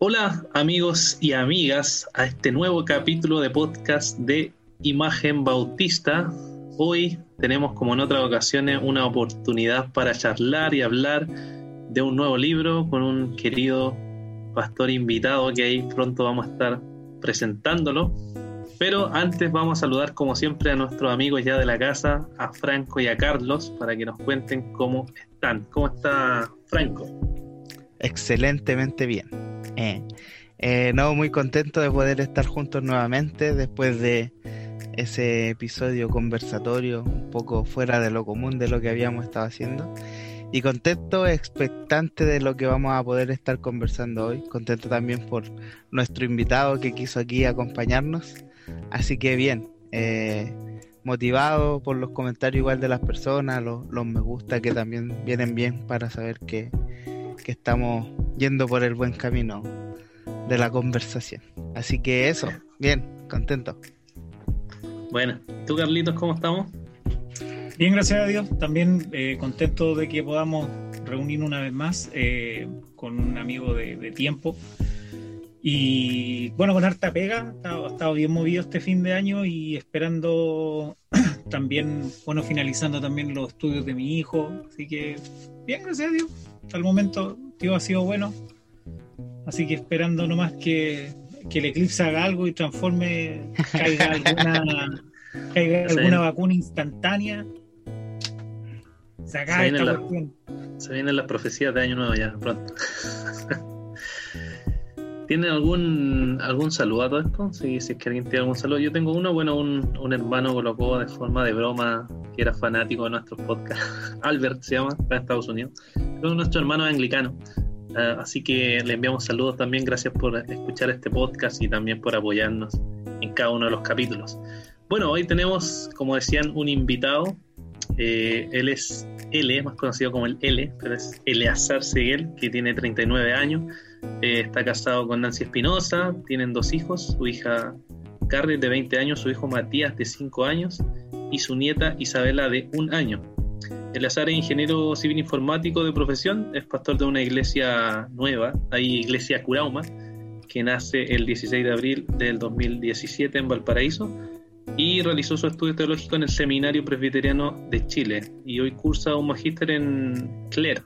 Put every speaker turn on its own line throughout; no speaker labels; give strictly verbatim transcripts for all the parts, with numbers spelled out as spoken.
Hola amigos y amigas a este nuevo capítulo de podcast de Imagen Bautista. Hoy tenemos, como en otras ocasiones, una oportunidad para charlar y hablar de un nuevo libro con un querido pastor invitado que ahí pronto vamos a estar presentándolo. Pero antes vamos a saludar como siempre a nuestros amigos ya de la casa, a Franco y a Carlos, para que nos cuenten cómo están. ¿Cómo está Franco?
Excelentemente bien. Eh, eh, no, muy contento de poder estar juntos nuevamente después de ese episodio conversatorio un poco fuera de lo común de lo que habíamos estado haciendo, y contento, expectante de lo que vamos a poder estar conversando hoy. Contento también por nuestro invitado que quiso aquí acompañarnos, así que bien, eh, motivado por los comentarios igual de las personas, los, los me gusta que también vienen bien para saber que, que estamos yendo por el buen camino de la conversación. Así que eso, bien, contento.
Bueno, ¿tú, Carlitos, cómo estamos?
Bien, gracias a Dios. También eh, contento de que podamos reunirnos una vez más eh, con un amigo de, de tiempo. Y bueno, con harta pega, ha estado bien movido este fin de año y esperando también, bueno, finalizando también los estudios de mi hijo. Así que bien, gracias a Dios. Hasta el momento, tío, ha sido bueno. Así que esperando nomás que, que el eclipse haga algo y transforme, caiga alguna, caiga alguna vacuna instantánea. Se acaba esta
la,
cuestión.
Se vienen las profecías de Año Nuevo ya, pronto. ¿Tienen algún algún saludo a todo esto? Si, si es que alguien tiene algún saludo. Yo tengo uno, bueno, un, un hermano colocó de forma de broma que era fanático de nuestros podcasts. Albert se llama, está en Estados Unidos. Es nuestro hermano anglicano. Uh, así que le enviamos saludos también. Gracias por escuchar este podcast y también por apoyarnos en cada uno de los capítulos. Bueno, hoy tenemos, como decían, un invitado. Eh, él es L, más conocido como el L, pero es Eleazar Seguel, que tiene treinta y nueve años. Eh, está casado con Nancy Espinosa, tienen dos hijos, su hija Carrie de veinte años, su hijo Matías de cinco años y su nieta Isabela de un año. Eleazar es ingeniero civil informático de profesión, es pastor de una iglesia nueva, hay iglesia Curauma, que nace el dieciséis de abril del dos mil diecisiete en Valparaíso, y realizó su estudio teológico en el Seminario Presbiteriano de Chile y hoy cursa un magíster en Clare.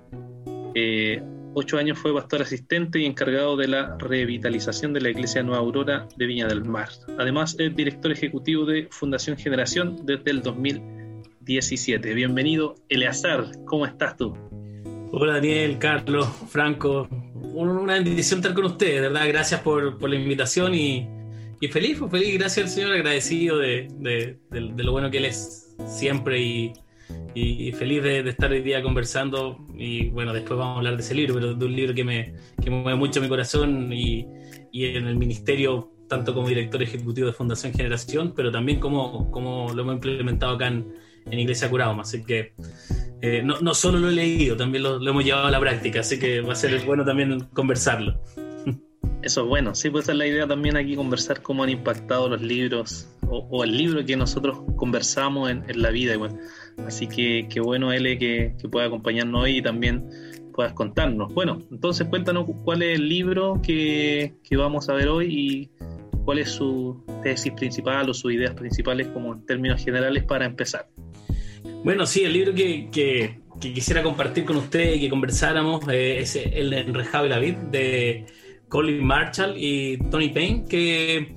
Eh, ocho años fue pastor asistente y encargado de la revitalización de la Iglesia Nueva Aurora de Viña del Mar. Además es director ejecutivo de Fundación Generación desde el dos mil diecisiete. Bienvenido, Eleazar, ¿cómo estás tú?
Hola Daniel, Carlos, Franco, una bendición estar con ustedes, de verdad, gracias por, por la invitación y Y feliz, pues feliz, gracias al Señor, agradecido de, de, de, de lo bueno que Él es siempre y, y, y feliz de, de estar hoy día conversando. Y bueno, después vamos a hablar de ese libro, pero de un libro que me, que me mueve mucho mi corazón y, y en el ministerio, tanto como director ejecutivo de Fundación Generación, pero también como, como lo hemos implementado acá en, en Iglesia Curauma. Así que eh, no, no solo lo he leído, también lo, lo hemos llevado a la práctica, así que va a ser bueno también conversarlo.
Eso es bueno, sí, pues esa es la idea también aquí, conversar cómo han impactado los libros o, o el libro que nosotros conversamos en, en la vida igual. Así que qué bueno, L, que, que pueda acompañarnos hoy y también puedas contarnos. Bueno, entonces cuéntanos cuál es el libro que, que vamos a ver hoy y cuál es su tesis principal o sus ideas principales como en términos generales para empezar.
Bueno, sí, el libro que, que, que quisiera compartir con ustedes y que conversáramos eh, es El enrejado y la vid de Colin Marshall y Tony Payne, que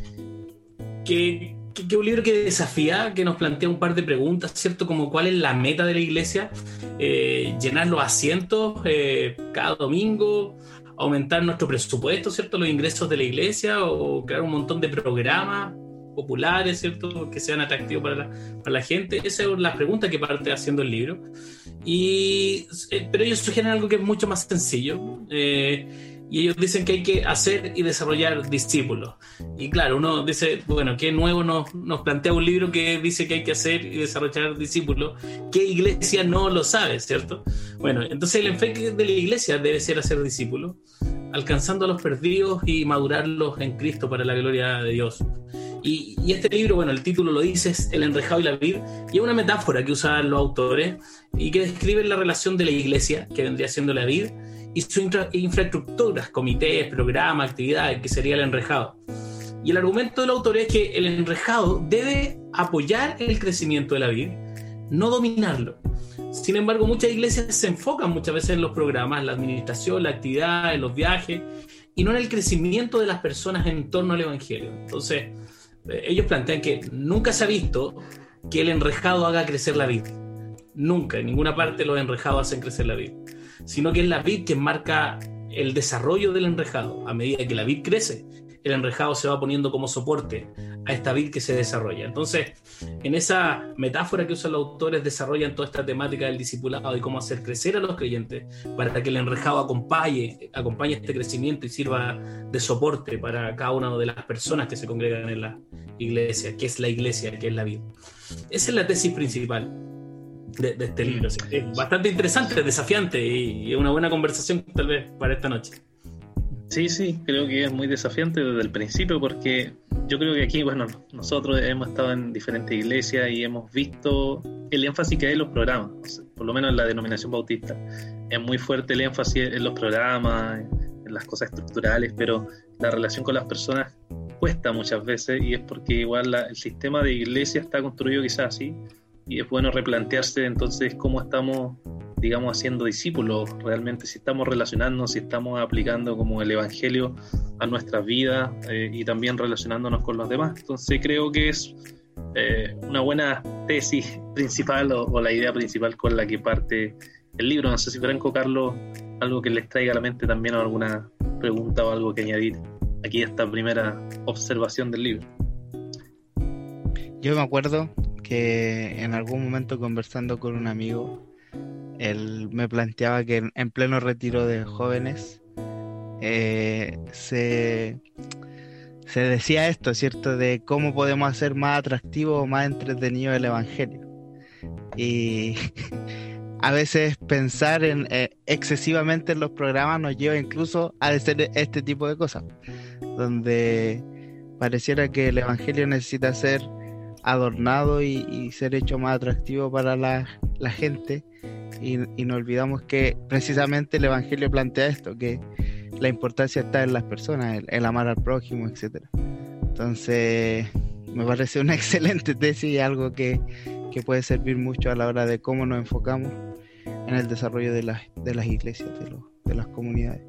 que, que que un libro que desafía, que nos plantea un par de preguntas, ¿cierto? Como cuál es la meta de la iglesia, eh, llenar los asientos eh, cada domingo, aumentar nuestro presupuesto, ¿cierto? Los ingresos de la iglesia, o crear un montón de programas populares, ¿cierto? Que sean atractivos para la, para la gente. Esa es la pregunta que parte haciendo el libro. Y, eh, pero ellos sugieren algo que es mucho más sencillo. Eh, Y ellos dicen que hay que hacer y desarrollar discípulos. Y claro, uno dice, bueno, ¿qué nuevo nos, nos plantea un libro que dice que hay que hacer y desarrollar discípulos? ¿Qué iglesia no lo sabe, cierto? Bueno, entonces el enfoque de la iglesia debe ser hacer discípulos, alcanzando a los perdidos y madurarlos en Cristo para la gloria de Dios. Y, y este libro, bueno, el título lo dice, es El enrejado y la vid, y es una metáfora que usan los autores y que describe la relación de la iglesia, que vendría siendo la vid, y sus infra- infraestructuras, comités, programas, actividades, que sería el enrejado. Y el argumento del autor es que el enrejado debe apoyar el crecimiento de la vid, no dominarlo. Sin embargo, muchas iglesias se enfocan muchas veces en los programas, en la administración, la actividad, en los viajes, y no en el crecimiento de las personas en torno al evangelio. Entonces, eh, ellos plantean que nunca se ha visto que el enrejado haga crecer la vid. Nunca, en ninguna parte los enrejados hacen crecer la vid, sino que es la vid que marca el desarrollo del enrejado. A medida que la vid crece, el enrejado se va poniendo como soporte a esta vid que se desarrolla. Entonces, en esa metáfora que usan los autores, desarrollan toda esta temática del discipulado y cómo hacer crecer a los creyentes para que el enrejado acompañe, acompañe este crecimiento y sirva de soporte para cada una de las personas que se congregan en la iglesia, que es la iglesia, que es la vid. Esa es la tesis principal de, de este libro. Es bastante interesante, desafiante y, y una buena conversación tal vez para esta noche.
Sí, sí, creo que es muy desafiante desde el principio, porque yo creo que aquí, bueno, nosotros hemos estado en diferentes iglesias y hemos visto el énfasis que hay en los programas, o sea, por lo menos en la denominación bautista. Es muy fuerte el énfasis en los programas, en las cosas estructurales, pero la relación con las personas cuesta muchas veces, y es porque igual la, el sistema de iglesia está construido quizás así, y es bueno replantearse entonces cómo estamos, digamos, haciendo discípulos realmente, si estamos relacionándonos, si estamos aplicando como el evangelio a nuestras vidas, eh, y también relacionándonos con los demás. Entonces creo que es eh, una buena tesis principal o, o la idea principal con la que parte el libro. No sé si Franco, Carlos, algo que les traiga a la mente también, o alguna pregunta o algo que añadir aquí a esta primera observación del libro.
Yo me acuerdo que en algún momento, conversando con un amigo, él me planteaba que en, en pleno retiro de jóvenes eh, se, se decía esto, ¿cierto? De cómo podemos hacer más atractivo o más entretenido el evangelio. Y a veces pensar en eh, excesivamente en los programas nos lleva incluso a hacer este tipo de cosas, donde pareciera que el evangelio necesita ser adornado y, y ser hecho más atractivo para la, la gente, y, y nos olvidamos que precisamente el evangelio plantea esto, que la importancia está en las personas, el, el amar al prójimo, etcétera. Entonces me parece una excelente tesis y algo que, que puede servir mucho a la hora de cómo nos enfocamos en el desarrollo de las, de las iglesias, de, los, de las comunidades.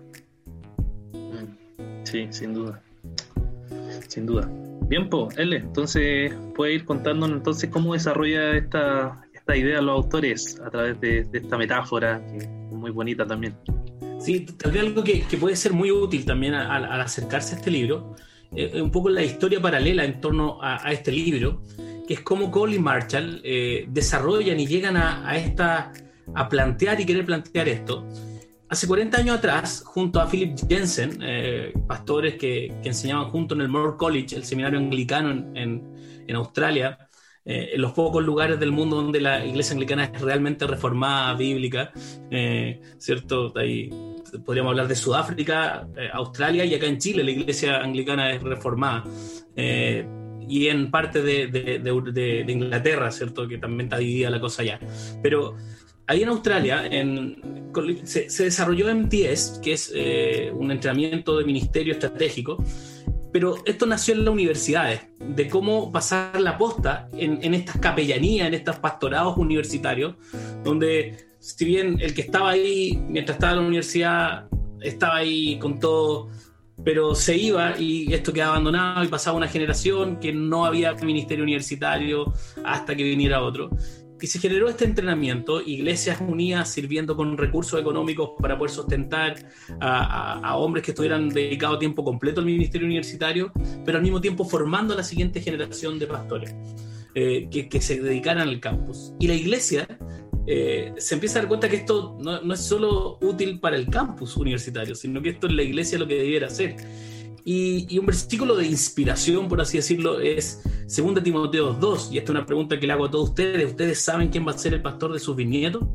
Sí, sin duda, sin duda. Bien, pues, L, entonces puede ir contándonos entonces cómo desarrolla esta, esta idea los autores a través de, de esta metáfora, que es muy bonita también.
Sí, tal vez algo que, que puede ser muy útil también al, al acercarse a este libro, eh, un poco la historia paralela en torno a, a este libro, que es cómo Cole y Marshall eh, desarrollan y llegan a, a, esta, a plantear y querer plantear esto. Hace cuarenta años atrás, junto a Philip Jensen, eh, pastores que, que enseñaban juntos en el Moore College, el seminario anglicano en, en, en Australia, eh, en los pocos lugares del mundo donde la iglesia anglicana es realmente reformada, bíblica, eh, ¿cierto? Ahí podríamos hablar de Sudáfrica, eh, Australia, y acá en Chile la iglesia anglicana es reformada, eh, y en parte de, de, de, de, de Inglaterra, ¿cierto? Que también está dividida la cosa allá. Pero ahí en Australia en, se, se desarrolló M T S, que es eh, un entrenamiento de ministerio estratégico, pero esto nació en las universidades, de cómo pasar la posta en, en estas capellanías, en estos pastorados universitarios, donde si bien el que estaba ahí mientras estaba en la universidad estaba ahí con todo, pero se iba y esto quedaba abandonado y pasaba una generación que no había ministerio universitario hasta que viniera otro. Y se generó este entrenamiento, iglesias unidas sirviendo con recursos económicos para poder sustentar a, a, a hombres que estuvieran dedicados a tiempo completo al ministerio universitario, pero al mismo tiempo formando a la siguiente generación de pastores eh, que, que se dedicaran al campus. Y la iglesia eh, se empieza a dar cuenta que esto no, no es solo útil para el campus universitario, sino que esto es la iglesia lo que debiera hacer. Y, y un versículo de inspiración, por así decirlo, es Segunda Timoteo dos, y esta es una pregunta que le hago a todos ustedes. ¿Ustedes saben quién va a ser el pastor de sus bisnietos?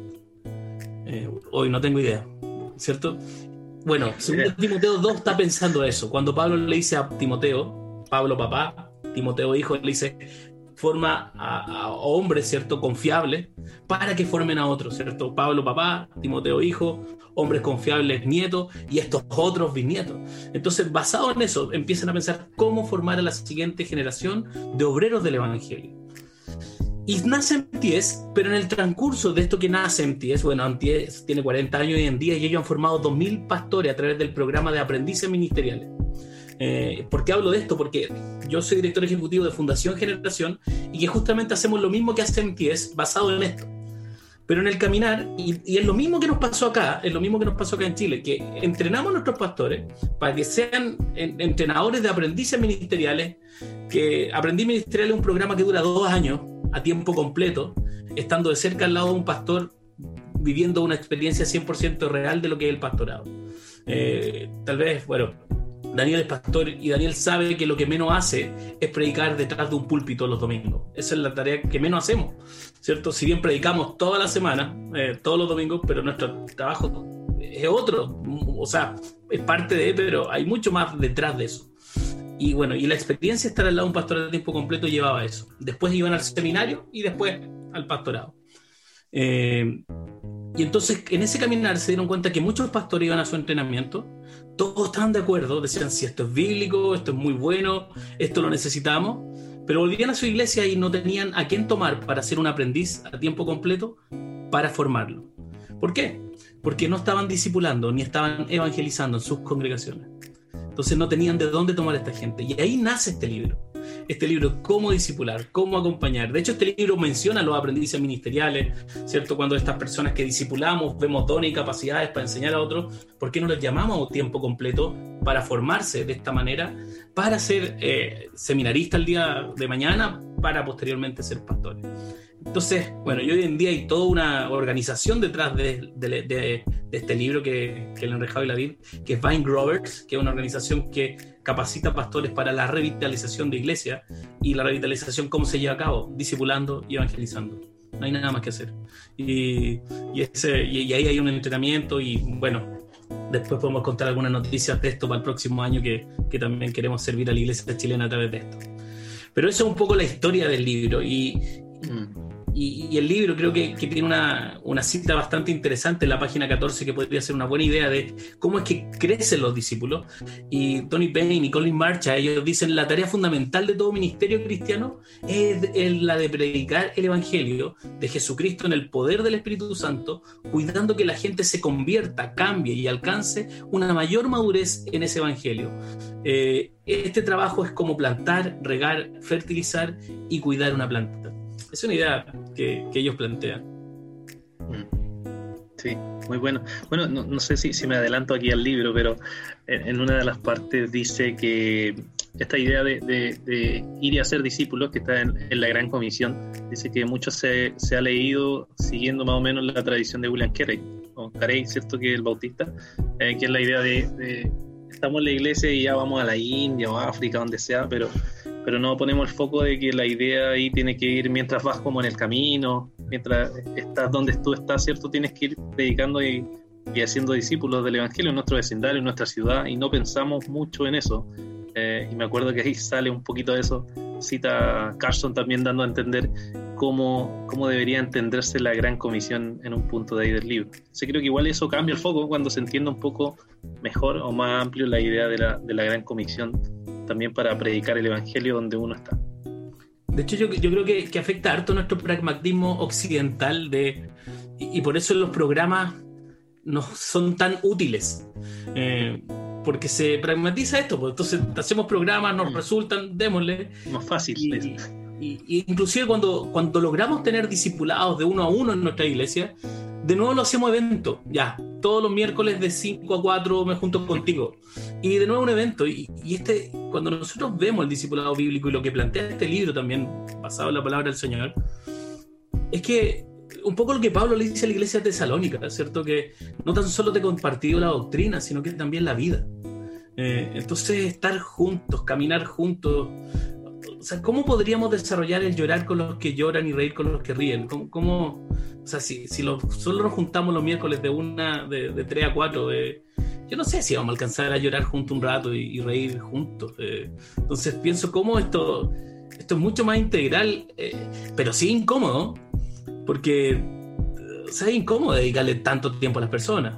Eh, hoy no tengo idea, ¿cierto? Bueno, Segunda Timoteo dos está pensando eso. Cuando Pablo le dice a Timoteo, Pablo papá, Timoteo hijo, le dice: forma a, a hombres, ¿cierto?, confiables, para que formen a otros, ¿cierto? Pablo papá, Timoteo hijo, hombres confiables nietos, y estos otros bisnietos. Entonces, basado en eso, empiezan a pensar cómo formar a la siguiente generación de obreros del Evangelio. Y nace M T S, pero en el transcurso de esto que nace M T S, bueno, M T S tiene cuarenta años hoy en día y ellos han formado dos mil pastores a través del programa de aprendices ministeriales. Eh, ¿Por qué hablo de esto? Porque yo soy director ejecutivo de Fundación Generación y que justamente hacemos lo mismo que hace M T S basado en esto. Pero en el caminar, y, y es lo mismo que nos pasó acá, es lo mismo que nos pasó acá en Chile, que entrenamos a nuestros pastores para que sean en, entrenadores de aprendices ministeriales, que Aprendiz Ministerial es un programa que dura dos años, a tiempo completo, estando de cerca al lado de un pastor, viviendo una experiencia cien por ciento real de lo que es el pastorado. Eh, tal vez, bueno, Daniel es pastor y Daniel sabe que lo que menos hace es predicar detrás de un púlpito los domingos. Esa es la tarea que menos hacemos, ¿cierto? Si bien predicamos toda la semana, eh, todos los domingos, pero nuestro trabajo es otro, o sea, es parte de, pero hay mucho más detrás de eso. Y bueno, y la experiencia de estar al lado de un pastor de tiempo completo llevaba a eso. Después iban al seminario y después al pastorado. Eh, y entonces en ese caminar se dieron cuenta que muchos pastores iban a su entrenamiento, todos estaban de acuerdo, decían si esto es bíblico, esto es muy bueno, esto lo necesitamos, pero volvían a su iglesia y no tenían a quién tomar para ser un aprendiz a tiempo completo para formarlo. ¿Por qué? Porque no estaban discipulando ni estaban evangelizando en sus congregaciones. Entonces no tenían de dónde tomar a esta gente. Y ahí nace este libro. Este libro, cómo discipular, cómo acompañar. De hecho, este libro menciona los aprendices ministeriales, ¿cierto? Cuando estas personas que discipulamos vemos dones y capacidades para enseñar a otros, ¿por qué no les llamamos a tiempo completo para formarse de esta manera, para ser eh, seminaristas el día de mañana, para posteriormente ser pastores? Entonces, bueno, y hoy en día hay toda una organización detrás de, de, de, de este libro que, que el Enrejado y la Vid, que es Vine Growers, que es una organización que capacita pastores para la revitalización de iglesias. Y la revitalización, ¿cómo se lleva a cabo? Discipulando y evangelizando. No hay nada más que hacer. Y, y, ese, y, y ahí hay un entrenamiento y, bueno, después podemos contar algunas noticias de esto para el próximo año que, que también queremos servir a la iglesia chilena a través de esto. Pero eso es un poco la historia del libro. Y... Y, y el libro creo que, que tiene una, una cita bastante interesante en la página catorce que podría ser una buena idea de cómo es que crecen los discípulos. Y Tony Payne y Colin Marchal, ellos dicen la tarea fundamental de todo ministerio cristiano es, es la de predicar el evangelio de Jesucristo en el poder del Espíritu Santo, cuidando que la gente se convierta, cambie y alcance una mayor madurez en ese evangelio. Eh, este trabajo es como plantar, regar, fertilizar y cuidar una planta. Es una idea que, que ellos plantean.
Sí, muy bueno. Bueno, no, no sé si, si me adelanto aquí al libro, pero en, en una de las partes dice que esta idea de, de, de ir y hacer discípulos, que está en, en la Gran Comisión, dice que mucho se, se ha leído siguiendo más o menos la tradición de William Carey, o Carey, ¿cierto? Que es el bautista, eh, que es la idea de, de estamos en la iglesia y ya vamos a la India o a África, donde sea, pero pero no ponemos el foco de que la idea ahí tiene que ir mientras vas como en el camino, mientras estás donde tú estás, ¿cierto? Tienes que ir predicando y, y haciendo discípulos del Evangelio en nuestro vecindario, en nuestra ciudad, y no pensamos mucho en eso. Eh, y me acuerdo que ahí sale un poquito de eso, cita a Carson también dando a entender cómo, cómo debería entenderse la Gran Comisión en un punto de ahí del libro. Entonces creo que igual eso cambia el foco cuando se entiende un poco mejor o más amplio la idea de la, de la Gran Comisión, también para predicar el Evangelio donde uno está.
De hecho, yo, yo creo que, que afecta harto nuestro pragmatismo occidental de, y, y por eso los programas no son tan útiles. Eh, porque se pragmatiza esto, pues entonces hacemos programas, nos resultan, démosle.
Más fácil.
Y, y, y inclusive cuando, cuando logramos tener discipulados de uno a uno en nuestra iglesia, de nuevo lo hacemos evento, ya, todos los miércoles de cinco a cuatro me junto contigo. Y de nuevo un evento. Y, y este, cuando nosotros vemos el discipulado bíblico y lo que plantea este libro también, basado en la palabra del Señor, es que un poco lo que Pablo le dice a la iglesia de Tesalónica, ¿cierto? Que no tan solo te he compartido la doctrina, sino que también la vida. Eh, entonces, estar juntos, caminar juntos. O sea, ¿cómo podríamos desarrollar el llorar con los que lloran y reír con los que ríen? ¿Cómo, cómo o sea, si, si lo, solo nos juntamos los miércoles de una, de, de tres a cuatro, eh, yo no sé si vamos a alcanzar a llorar juntos un rato y, y reír juntos. Eh. Entonces pienso cómo esto, esto es mucho más integral, eh, pero sí incómodo, porque o sea, es incómodo dedicarle tanto tiempo a las personas.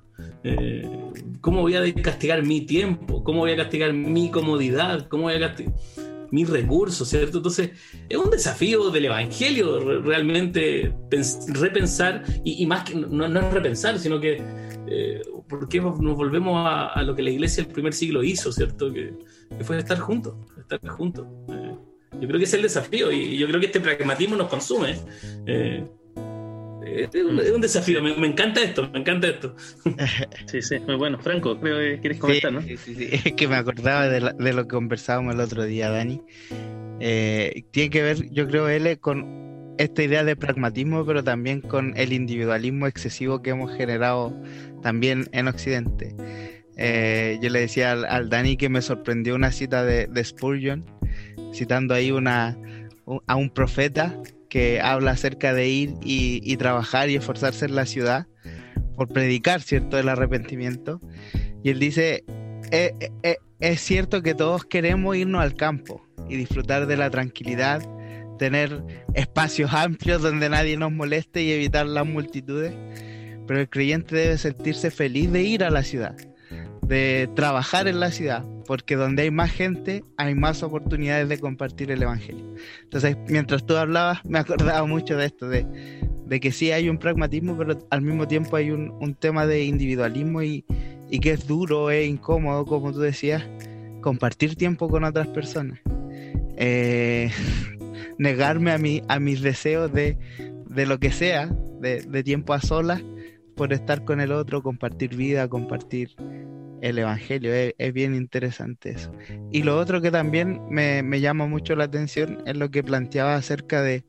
Eh, ¿Cómo voy a castigar mi tiempo? ¿Cómo voy a castigar mi comodidad? ¿Cómo voy a castigar mis recursos? ¿Cierto? Entonces, es un desafío del evangelio re- realmente pens- repensar, y, y más que no, no es repensar, sino que eh, ¿por qué nos volvemos a, a lo que la iglesia del primer siglo hizo? ¿Cierto? Que, que fue estar juntos, estar juntos. Eh, yo creo que ese es el desafío, y, y yo creo que este pragmatismo nos consume. Eh, Es un, es un desafío, me, me encanta esto, me encanta esto.
Sí, sí, muy bueno. Franco, creo que quieres comentar,
sí,
¿no?
Sí, sí, sí. Es que me acordaba de, la- de lo que conversábamos el otro día, Dani. Eh, tiene que ver, yo creo, L, con esta idea de pragmatismo, pero también con el individualismo excesivo que hemos generado también en Occidente. Eh, yo le decía al, al Dani que me sorprendió una cita de, de Spurgeon, citando ahí una, un- a un profeta que habla acerca de ir y, y trabajar y esforzarse en la ciudad por predicar, ¿cierto?, el arrepentimiento. Y él dice, "Eh, eh, eh, es cierto que todos queremos irnos al campo y disfrutar de la tranquilidad, tener espacios amplios donde nadie nos moleste y evitar las multitudes, pero el creyente debe sentirse feliz de ir a la ciudad, de trabajar en la ciudad, porque donde hay más gente hay más oportunidades de compartir el evangelio". Entonces, mientras tú hablabas, me acordaba mucho de esto, de, de que sí hay un pragmatismo, pero al mismo tiempo hay un, un tema de individualismo, y, y que es duro, es incómodo, como tú decías, compartir tiempo con otras personas. Eh, negarme a, mi, a mis deseos de, de lo que sea, de, de tiempo a solas, por estar con el otro, compartir vida, compartir el evangelio. Es, es bien interesante eso. Y lo otro que también me, me llama mucho la atención es lo que planteaba acerca de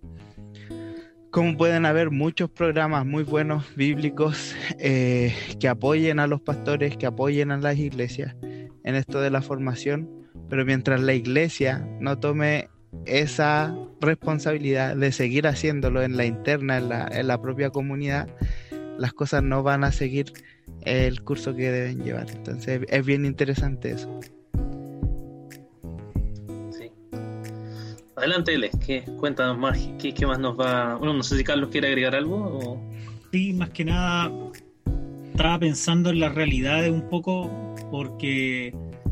cómo pueden haber muchos programas muy buenos bíblicos eh, que apoyen a los pastores, que apoyen a las iglesias en esto de la formación, pero mientras la iglesia no tome esa responsabilidad de seguir haciéndolo en la interna, en la, en la propia comunidad, las cosas no van a seguir el curso que deben llevar. Entonces es bien interesante eso.
Sí. Adelante, L, ¿qué? Cuéntanos más, ¿qué, qué más nos va? Bueno, no sé si Carlos quiere agregar algo o...
Sí, más que nada estaba pensando en las realidades un poco, porque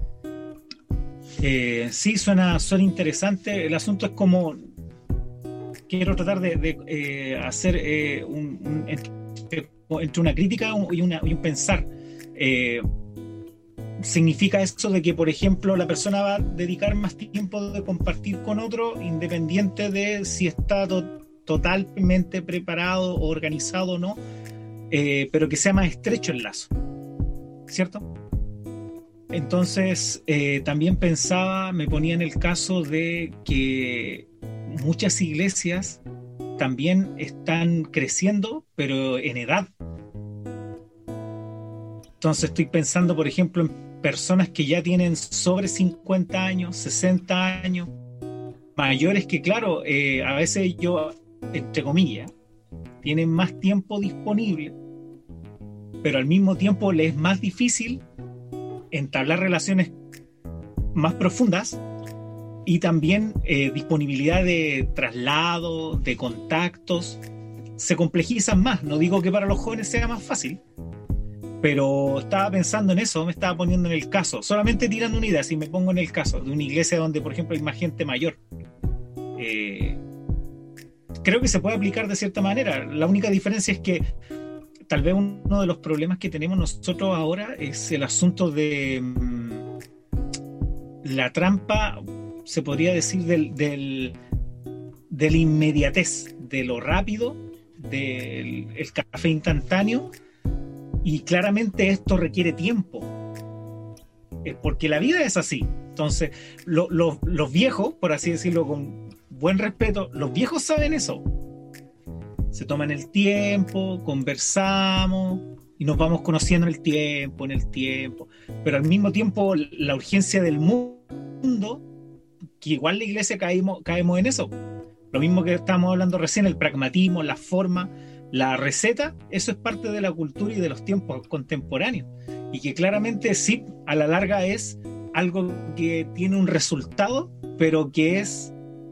eh, sí, suena, suena interesante. El asunto es como quiero tratar de, de eh, hacer eh, un, un entre, entre una crítica y, una, y un pensar. Eh, significa eso de que, por ejemplo, la persona va a dedicar más tiempo de compartir con otro, independiente de si está to- totalmente preparado o organizado o no, eh, pero que sea más estrecho el lazo, ¿cierto? Entonces, eh, también pensaba, me ponía en el caso de que muchas iglesias también están creciendo, pero en edad. Entonces estoy pensando, por ejemplo, en personas que ya tienen sobre cincuenta años, sesenta años, mayores que, claro, eh, a veces yo, entre comillas, tienen más tiempo disponible, pero al mismo tiempo les es más difícil entablar relaciones más profundas, y también eh, disponibilidad de traslado, de contactos, se complejizan más. No digo que para los jóvenes sea más fácil, pero estaba pensando en eso, me estaba poniendo en el caso, solamente tirando una idea, si me pongo en el caso de una iglesia donde, por ejemplo, hay más gente mayor, eh, creo que se puede aplicar de cierta manera. La única diferencia es que tal vez uno de los problemas que tenemos nosotros ahora es el asunto de mmm, la trampa, se podría decir, del, del, de la inmediatez, de lo rápido, del el café instantáneo. Y claramente esto requiere tiempo, porque la vida es así. Entonces, lo, lo, los viejos, por así decirlo con buen respeto, los viejos saben eso. Se toman el tiempo, conversamos y nos vamos conociendo en el tiempo, en el tiempo. Pero al mismo tiempo, la urgencia del mundo, que igual la iglesia caemos, caemos en eso. Lo mismo que estábamos hablando recién, el pragmatismo, la forma, la receta, eso es parte de la cultura y de los tiempos contemporáneos, y que claramente sí, a la larga es algo que tiene un resultado, pero que es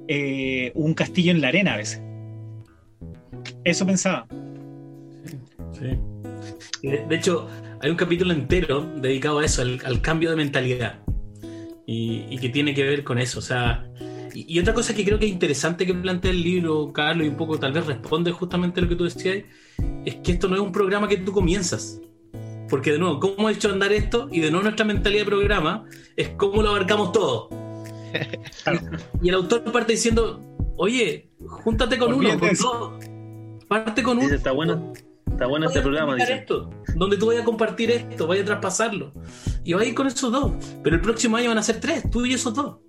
eh, un castillo en la arena a veces. Eso pensaba.
Sí. De, de hecho, hay un capítulo entero dedicado a eso, al, al cambio de mentalidad. Y, y que tiene que ver con eso. O sea, y, y otra cosa que creo que es interesante que plantea el libro, Carlos, y un poco tal vez responde justamente a lo que tú decías, es que esto no es un programa que tú comienzas. Porque de nuevo, ¿cómo he hecho andar esto? Y de nuevo nuestra mentalidad de programa es cómo lo abarcamos todo. Y el autor parte diciendo, oye, júntate con uno, con dos, parte con uno.
Dice, está bueno, está bueno este programa, dice.
Esto, donde tú vayas a compartir esto, vayas a traspasarlo. Y vas a ir con esos dos. Pero el próximo año van a ser tres, tú y esos dos.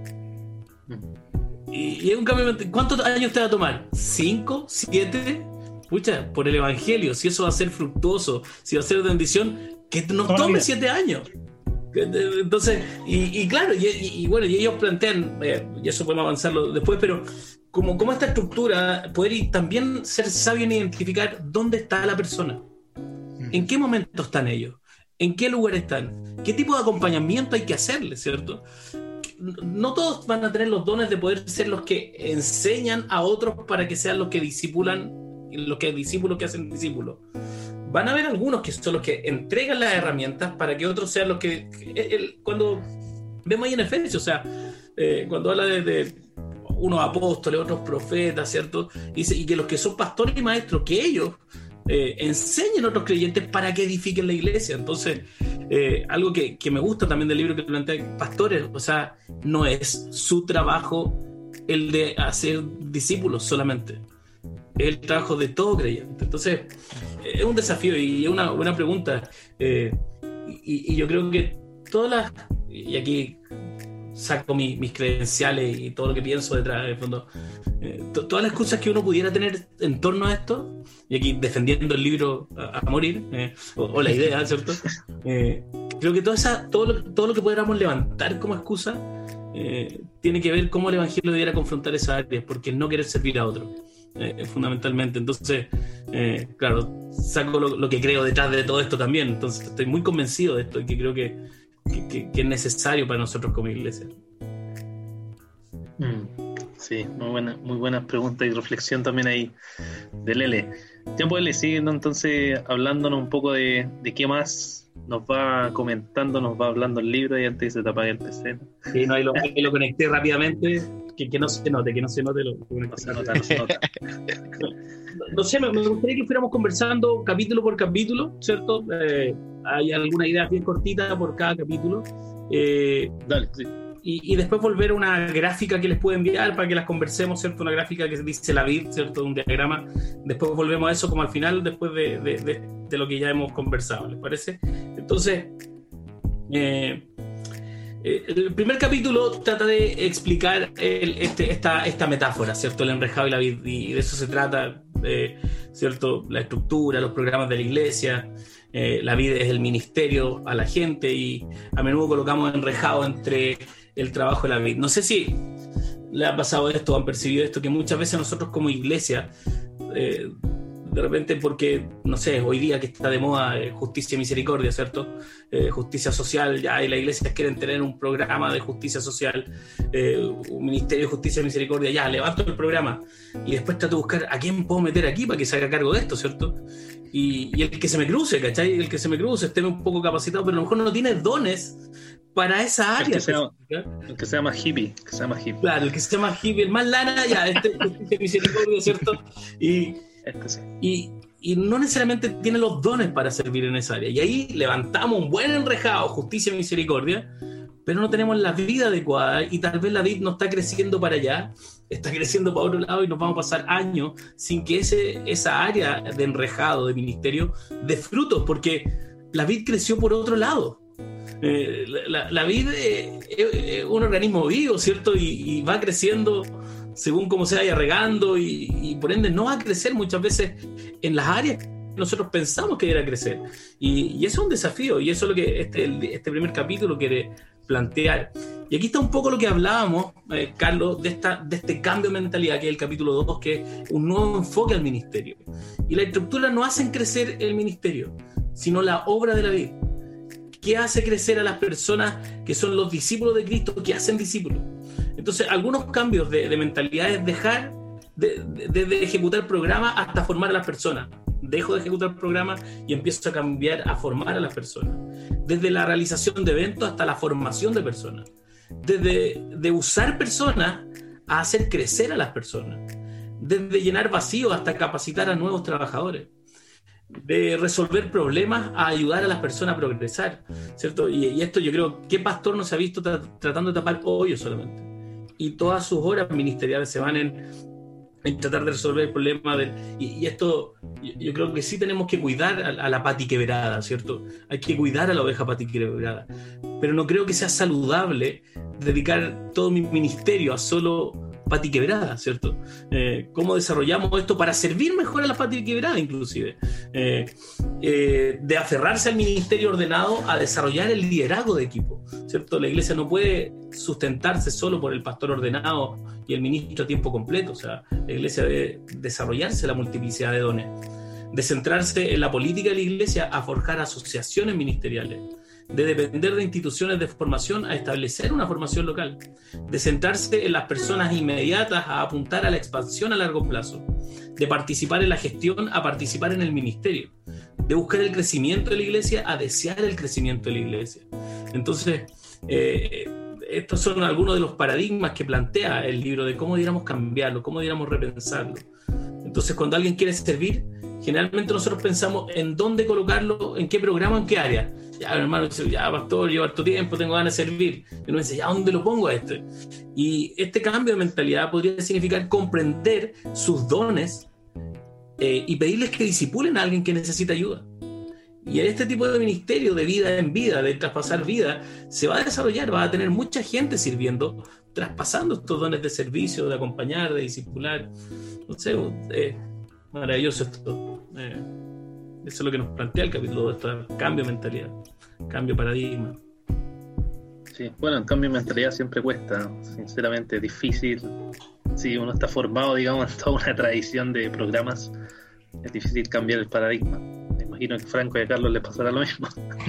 Y, y es un cambio. ¿Cuántos años te va a tomar? ¿Cinco? ¿Siete? Pucha, por el evangelio, si eso va a ser fructuoso, si va a ser de bendición, que nos tome siete años. Entonces, y, y claro, y, y, y bueno, y ellos plantean, eh, y eso podemos avanzarlo después, pero como, como esta estructura, poder y también ser sabio en identificar dónde está la persona, en qué momento están ellos, en qué lugar están, qué tipo de acompañamiento hay que hacerle, ¿cierto? No todos van a tener los dones de poder ser los que enseñan a otros para que sean los que discipulan, los que discípulos que hacen discípulos. Van a haber algunos que son los que entregan las herramientas para que otros sean los que... El, cuando vemos ahí en Efesios, o sea, eh, cuando habla de, de unos apóstoles, otros profetas, ¿cierto? Y, dice, y que los que son pastores y maestros, que ellos eh, enseñen a otros creyentes para que edifiquen la iglesia. Entonces, eh, algo que, que me gusta también del libro que plantea pastores, o sea, no es su trabajo el de hacer discípulos solamente. Es el trabajo de todo creyente. Entonces, es un desafío y es una buena pregunta. Eh, y, y yo creo que todas las... Y aquí saco mi, mis credenciales y todo lo que pienso detrás, en el fondo. Eh, to, todas las cosas que uno pudiera tener en torno a esto, y aquí defendiendo el libro a, a morir, eh, o, o la idea, ¿cierto? Eh, creo que todo, esa, todo, lo, todo lo que podamos levantar como excusa eh, tiene que ver cómo el evangelio debiera confrontar esas áreas, porque el no querer servir a otro. Eh, fundamentalmente, entonces eh, claro, saco lo, lo que creo detrás de todo esto también, entonces estoy muy convencido de esto y que creo que, que, que, que es necesario para nosotros como iglesia.
Mm, sí, muy buena, muy buenas preguntas y reflexión también ahí de Lele. Tiempo Lele, siguiendo entonces hablándonos un poco de, de qué más nos va comentando, nos va hablando el libro y antes de se te apague el P C.
Sí, no, ahí lo, ahí lo conecté rápidamente. Que, que no se note, que no se note lo que
no se nota, no se nota.
No, no sé, me, me gustaría que fuéramos conversando capítulo por capítulo, ¿cierto? Eh, hay alguna idea bien cortita por cada capítulo. Eh,
Dale, sí.
Y, y después volver a una gráfica que les puedo enviar para que las conversemos, ¿cierto? Una gráfica que dice la vid, ¿cierto? Un diagrama. Después volvemos a eso como al final, después de, de, de, de lo que ya hemos conversado, ¿les parece? Entonces, eh, el primer capítulo trata de explicar el, este, esta, esta metáfora, ¿cierto? El enrejado y la vid, y de eso se trata, eh, ¿cierto? La estructura, los programas de la iglesia, eh, la vid es el ministerio a la gente y a menudo colocamos enrejado entre el trabajo y la vid. No sé si le ha pasado esto o han percibido esto, que muchas veces nosotros como iglesia, eh, de repente porque, no sé, hoy día que está de moda eh, justicia y misericordia, ¿cierto? Eh, justicia social, ya y las iglesias quieren tener un programa de justicia social, eh, un ministerio de justicia y misericordia, ya, levanto el programa y después trato de buscar a quién puedo meter aquí para que se haga cargo de esto, ¿cierto? Y, y el que se me cruce, ¿cachai? El que se me cruce, esté un poco capacitado, pero a lo mejor no tiene dones para esa área.
El que, sea, el que se llama hippie, que se llama hippie.
Claro, el que se llama hippie, el más lana, ya, este justicia y misericordia, ¿cierto? Y
Este sí.
Y, y no necesariamente tiene los dones para servir en esa área. Y ahí levantamos un buen enrejado, justicia y misericordia, pero no tenemos la vida adecuada y tal vez la vid no está creciendo para allá, está creciendo para otro lado y nos vamos a pasar años sin que ese, esa área de enrejado, de ministerio, dé frutos, porque la vid creció por otro lado. Eh, la, la vid es, es un organismo vivo, ¿cierto? Y, y va creciendo según cómo se vaya regando y, y por ende no va a crecer muchas veces en las áreas que nosotros pensamos que debería crecer. Y, y eso es un desafío y eso es lo que este, este primer capítulo quiere plantear. Y aquí está un poco lo que hablábamos, eh, Carlos, de, esta, de este cambio de mentalidad que es el capítulo dos, que es un nuevo enfoque al ministerio. Y la estructura no hacen crecer el ministerio, sino la obra de la vida. ¿Qué hace crecer a las personas que son los discípulos de Cristo, que hacen discípulos? Entonces, algunos cambios de, de mentalidad es dejar de, de, de ejecutar programas hasta formar a las personas. Dejo de ejecutar programas y empiezo a cambiar a formar a las personas. Desde la realización de eventos hasta la formación de personas. Desde de usar personas a hacer crecer a las personas. Desde llenar vacíos hasta capacitar a nuevos trabajadores. De resolver problemas a ayudar a las personas a progresar, ¿cierto? Y, y esto yo creo, ¿qué pastor no se ha visto tra- tratando de tapar hoyos solamente? Y todas sus horas ministeriales se van en, en tratar de resolver el problema del, y, y esto, yo, yo creo que sí tenemos que cuidar a, a la patiquebrada, ¿cierto? Hay que cuidar a la oveja patiquebrada, pero no creo que sea saludable dedicar todo mi ministerio a solo patiquebrada, ¿cierto? Eh, ¿Cómo desarrollamos esto para servir mejor a la patiquebrada, inclusive? Eh, eh, de aferrarse al ministerio ordenado a desarrollar el liderazgo de equipo, ¿cierto? La iglesia no puede sustentarse solo por el pastor ordenado y el ministro a tiempo completo, o sea, la iglesia debe desarrollarse la multiplicidad de dones, de centrarse en la política de la iglesia a forjar asociaciones ministeriales, de depender de instituciones de formación a establecer una formación local, de centrarse en las personas inmediatas a apuntar a la expansión a largo plazo, de participar en la gestión a participar en el ministerio, de buscar el crecimiento de la iglesia a desear el crecimiento de la iglesia. Entonces, eh, estos son algunos de los paradigmas que plantea el libro de cómo deberíamos cambiarlo, cómo deberíamos repensarlo. Entonces, cuando alguien quiere servir, generalmente nosotros pensamos en dónde colocarlo, en qué programa, en qué área. Ya, hermano, ya, pastor, llevo harto tiempo, tengo ganas de servir. Y uno dice, ya, ¿dónde lo pongo a este? Y este cambio de mentalidad podría significar comprender sus dones eh, y pedirles que disipulen a alguien que necesita ayuda. Y en este tipo de ministerio, de vida en vida, de traspasar vida, se va a desarrollar, va a tener mucha gente sirviendo, traspasando estos dones de servicio, de acompañar, de discipular. No sé, eh, maravilloso esto. Eh, eso es lo que nos plantea el capítulo de esto, cambio de mentalidad, cambio de paradigma.
Sí, bueno, el cambio de mentalidad siempre cuesta, sinceramente, es difícil. Si uno está formado, digamos, en toda una tradición de programas, es difícil cambiar el paradigma. Me imagino que a Franco y a Carlos les pasará lo mismo.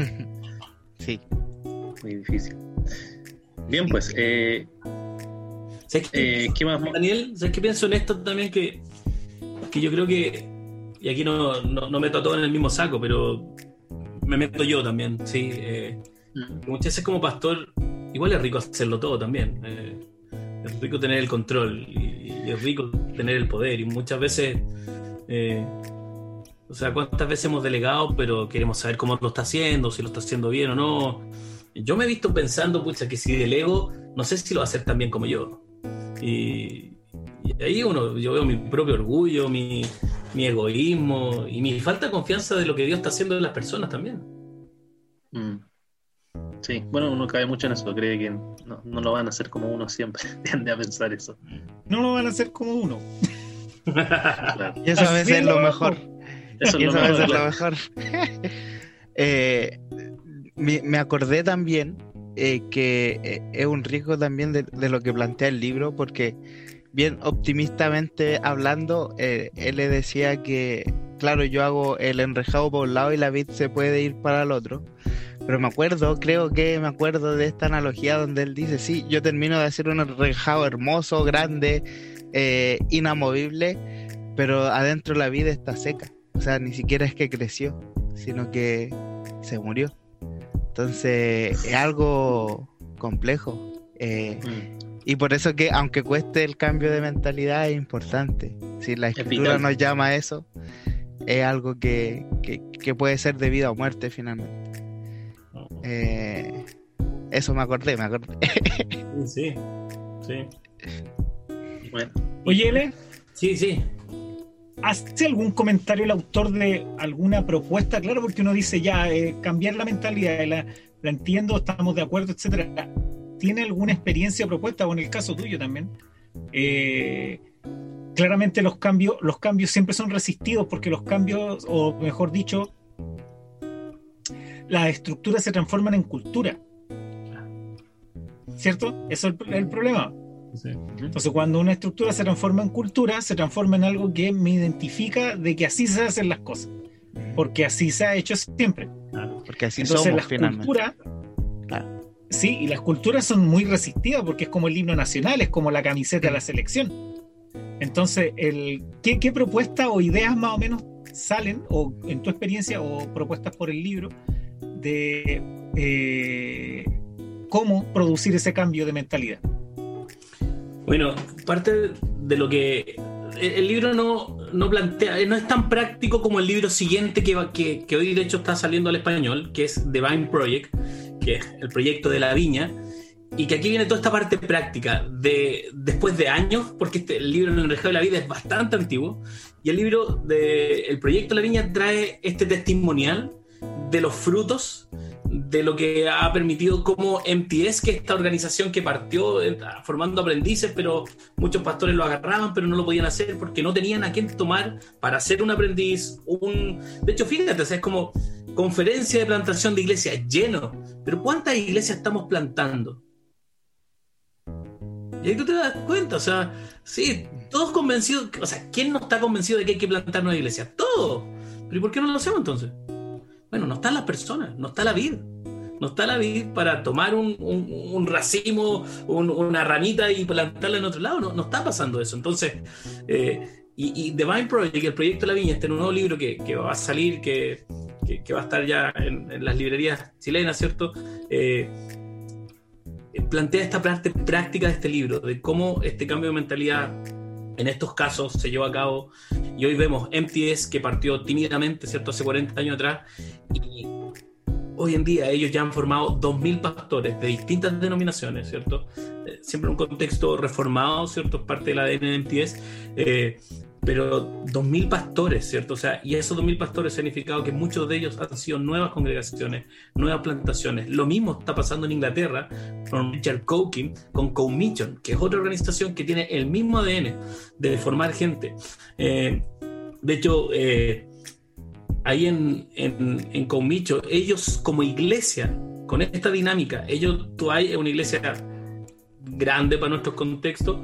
Sí.
Muy difícil. Bien, pues, eh,
¿Sabes qué,
eh, ¿qué más?
Daniel? ¿Sabes qué pienso en esto también? Que, que yo creo que, y aquí no, no, no meto a todos en el mismo saco, pero me meto yo también, sí. Eh,
Mm.
muchas veces como pastor, igual es rico hacerlo todo también. Eh, es rico tener el control y, y es rico tener el poder. Y muchas veces, eh, o sea, cuántas veces hemos delegado, pero queremos saber cómo lo está haciendo, si lo está haciendo bien o no. Yo me he visto pensando, pucha, que si delego, no sé si lo va a hacer tan bien como yo. Y, y ahí uno, yo veo mi propio orgullo, mi, mi egoísmo y mi falta de confianza de lo que Dios está haciendo en las personas también.
Mm. Sí, bueno, uno cae mucho en eso, cree que no, no lo van a hacer como uno siempre, tiende a pensar eso.
No lo van a hacer como uno.
Claro.
Y eso a veces es lo mejor.
Eso
Y
es
eso
lo
a veces es
mejor.
lo mejor. eh, me, me acordé también eh, que eh, es un riesgo también de, de lo que plantea el libro, porque bien optimistamente hablando, eh, él le decía que, claro, yo hago el enrejado por un lado y la vid se puede ir para el otro. Pero me acuerdo, creo que me acuerdo de esta analogía donde él dice, sí, yo termino de hacer un enrejado hermoso, grande, eh, inamovible, pero adentro la vida está seca. O sea, ni siquiera es que creció, sino que se murió. Entonces, es algo complejo. Eh,
Mm.
y por eso que, aunque cueste el cambio de mentalidad, es importante. Si la escritura
vital.
nos llama a eso, es algo que, que, que puede ser de vida o muerte finalmente. Eh, eso me acordé, me acordé.
Sí, sí.
Bueno,
Oye, Ele,
Sí, sí.
¿hace algún comentario el autor de alguna propuesta? Claro, porque uno dice ya, eh, cambiar la mentalidad, la, la entiendo, estamos de acuerdo, etcétera. ¿Tiene alguna experiencia o propuesta? O en el caso tuyo también. Eh, claramente los cambios, los cambios siempre son resistidos porque los cambios, o mejor dicho, las estructuras se transforman en cultura. ¿Cierto? Eso es el, el problema.
Sí.
Entonces, cuando una estructura se transforma en cultura, se transforma en algo que me identifica de que así se hacen las cosas. Porque así se ha hecho siempre.
Claro.
Porque así
Entonces,
somos
las
finalmente.
culturas,
Claro.
Sí, y las culturas son muy resistivas porque es como el himno nacional, es como la camiseta de la selección. Entonces, el, ¿qué, qué propuestas o ideas más o menos salen, o en tu experiencia, o propuestas por el libro, de eh, cómo producir ese cambio de mentalidad?
Bueno, parte de lo que el libro no, no plantea, no es tan práctico como el libro siguiente que, que, que hoy de hecho está saliendo al español, que es The Vine Project, que es el proyecto de la viña, y que aquí viene toda esta parte práctica de después de años, porque este, el libro El enrejado de la vida es bastante antiguo, y el libro de el proyecto de la viña trae este testimonial de los frutos de lo que ha permitido como M T S, que es esta organización que partió formando aprendices, pero muchos pastores lo agarraban, pero no lo podían hacer porque no tenían a quién tomar para ser un aprendiz. Un... De hecho, fíjate, o sea, es como conferencia de plantación de iglesias lleno, pero ¿cuántas iglesias estamos plantando? Y ahí tú te das cuenta, o sea, sí, todos convencidos, o sea, ¿quién no está convencido de que hay que plantar una iglesia? Todos. ¿Pero y por qué no lo hacemos entonces? Bueno, no están las personas, no está la vid. No está la vid para tomar un, un, un racimo, un, una ramita y plantarla en otro lado. No, no está pasando eso. Entonces, eh, y, y The Vine Project, el proyecto de la viña, este nuevo libro que, que va a salir, que, que, que va a estar ya en, en las librerías chilenas, ¿cierto? Eh, plantea esta parte práctica de este libro, de cómo este cambio de mentalidad en estos casos se llevó a cabo, y hoy vemos M T S que partió tímidamente, ¿cierto?, hace cuarenta años atrás, y hoy en día ellos ya han formado dos mil pastores de distintas denominaciones, ¿cierto? Eh, siempre en un contexto reformado, ¿cierto? Es parte del A D N de M T S, eh, pero dos mil pastores, ¿cierto? O sea, y esos dos mil pastores ha significado que muchos de ellos han sido nuevas congregaciones, nuevas plantaciones. Lo mismo está pasando en Inglaterra con Richard Coekin, con Co-Mission, que es otra organización que tiene el mismo A D N de formar gente. Eh, de hecho, eh, ahí en, en, en Co-Mission, ellos como iglesia, con esta dinámica, ellos, tú hay una iglesia grande para nuestros contextos,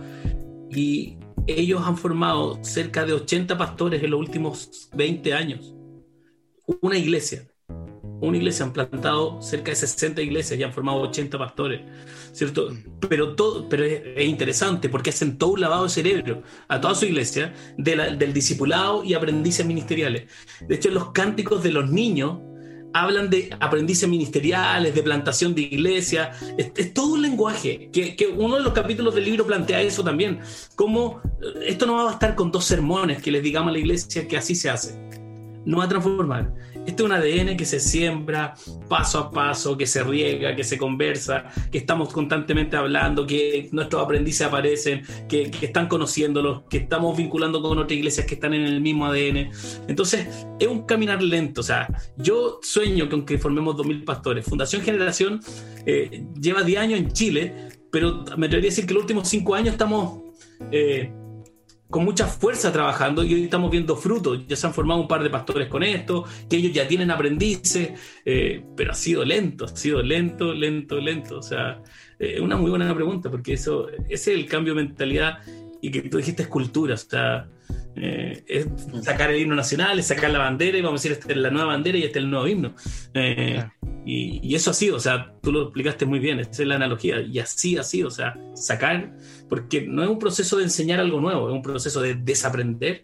y ellos han formado cerca de ochenta pastores en los últimos veinte años. Una iglesia. Una iglesia, han plantado cerca de sesenta iglesias y han formado ochenta pastores, ¿cierto? Pero, todo, pero es, es interesante porque hacen todo un lavado de cerebro a toda su iglesia de la, del discipulado y aprendices ministeriales. De hecho, los cánticos de los niños hablan de aprendices ministeriales, de plantación de iglesia. Es, es todo un lenguaje que, que uno de los capítulos del libro plantea eso también, como esto no va a bastar con dos sermones que les digamos a la iglesia que así se hace, no va a transformar. Este es un A D N que se siembra paso a paso, que se riega, que se conversa, que estamos constantemente hablando, que nuestros aprendices aparecen, que, que están conociéndolos, que estamos vinculando con otras iglesias que están en el mismo A D N. Entonces, es un caminar lento. O sea, yo sueño con que formemos dos mil pastores. Fundación Generación eh, lleva diez años en Chile, pero me atrevería a decir que los últimos cinco años estamos... Eh, con mucha fuerza trabajando, y hoy estamos viendo frutos. Ya se han formado un par de pastores con esto, que ellos ya tienen aprendices, eh, pero ha sido lento, ha sido lento, lento, lento. O sea, es eh, una muy buena pregunta, porque eso, ese es el cambio de mentalidad, y que tú dijiste es cultura. O sea, eh, es sacar el himno nacional, es sacar la bandera, y vamos a decir, esta es la nueva bandera y este es el nuevo himno. Eh, claro. y, y eso ha sido, o sea, tú lo explicaste muy bien, esa es la analogía, y así ha sido, o sea, sacar, porque no es un proceso de enseñar algo nuevo, es un proceso de desaprender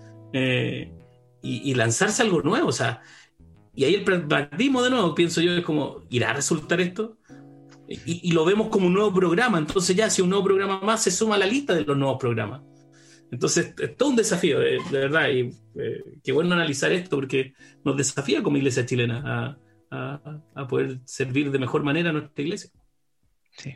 eh, y, y lanzarse a algo nuevo. O sea, y ahí el pragmatismo, de nuevo, pienso yo, es como, ¿irá a resultar esto? Y, y lo vemos como un nuevo programa. Entonces ya, si un nuevo programa más se suma a la lista de los nuevos programas. Entonces es todo un desafío, de, de verdad, y eh, qué bueno analizar esto, porque nos desafía como iglesia chilena a, a, a poder servir de mejor manera a nuestra iglesia.
Sí.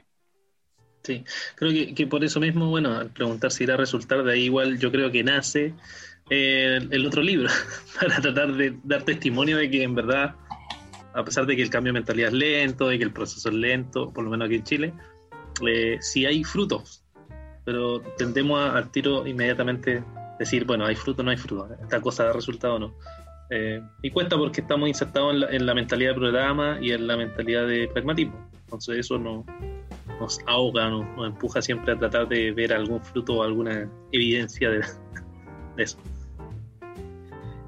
Sí, creo que, que por eso mismo, bueno, al preguntar si irá a resultar, de ahí igual yo creo que nace eh, el, el otro libro, para tratar de dar testimonio de que en verdad, a pesar de que el cambio de mentalidad es lento, de que el proceso es lento, por lo menos aquí en Chile, eh, sí hay frutos, pero tendemos a, al tiro inmediatamente decir, bueno, hay fruto o no hay fruto, esta cosa da resultado o no. Eh, y cuesta porque estamos insertados en la, en la mentalidad de programa y en la mentalidad de pragmatismo. Entonces eso no, nos ahoga, nos, nos empuja siempre a tratar de ver algún fruto o alguna evidencia de, de eso.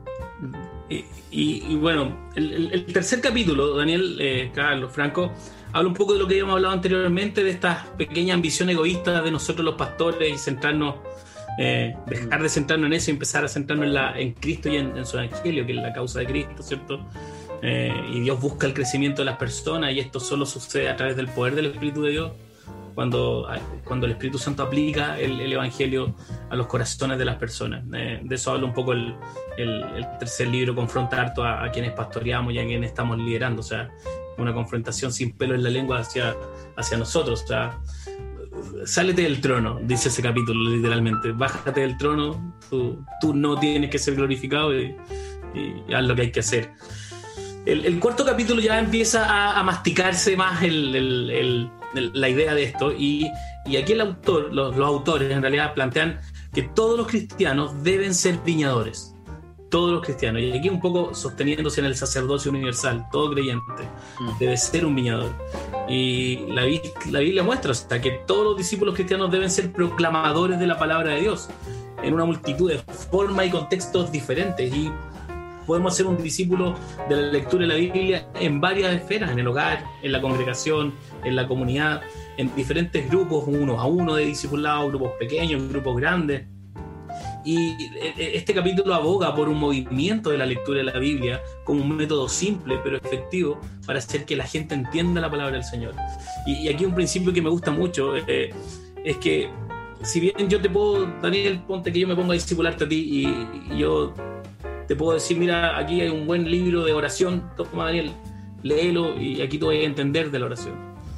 Y, y, y bueno, el, el, el tercer capítulo, Daniel, eh, Carlos, Franco, habla un poco de lo que habíamos hablado anteriormente, de estas pequeñas ambiciones egoístas de nosotros los pastores y centrarnos, eh, dejar de centrarnos en eso y empezar a centrarnos en, la, en Cristo y en, en su evangelio, que es la causa de Cristo, ¿cierto? Eh, y Dios busca el crecimiento de las personas, y esto solo sucede a través del poder del Espíritu de Dios, cuando, cuando el Espíritu Santo aplica el, el evangelio a los corazones de las personas. Eh, de eso habla un poco el, el, el tercer libro, confronta harto a, a quienes pastoreamos y a quienes estamos liderando, o sea, una confrontación sin pelo en la lengua hacia, hacia nosotros. O sea, sálete del trono, dice ese capítulo literalmente, bájate del trono, tú, tú no tienes que ser glorificado, y, y haz lo que hay que hacer. El, el cuarto capítulo ya empieza a, a masticarse más el, el, el, el, la idea de esto, y, y aquí el autor, los, los autores en realidad plantean que todos los cristianos deben ser viñadores, todos los cristianos, y aquí un poco sosteniéndose en el sacerdocio universal, todo creyente debe ser un viñador, y la, la Biblia muestra, o sea, que todos los discípulos cristianos deben ser proclamadores de la palabra de Dios en una multitud de formas y contextos diferentes, y podemos ser un discípulo de la lectura de la Biblia en varias esferas, en el hogar, en la congregación, en la comunidad, en diferentes grupos, uno a uno de discipulado, grupos pequeños, grupos grandes. Y este capítulo aboga por un movimiento de la lectura de la Biblia como un método simple pero efectivo para hacer que la gente entienda la palabra del Señor. Y, y aquí un principio que me gusta mucho eh, es que, si bien yo te puedo, Daniel, ponte que yo me ponga a discipularte a ti, y, y yo te puedo decir, mira, aquí hay un buen libro de oración, toma, Daniel, léelo y aquí tú vas a entender de la oración.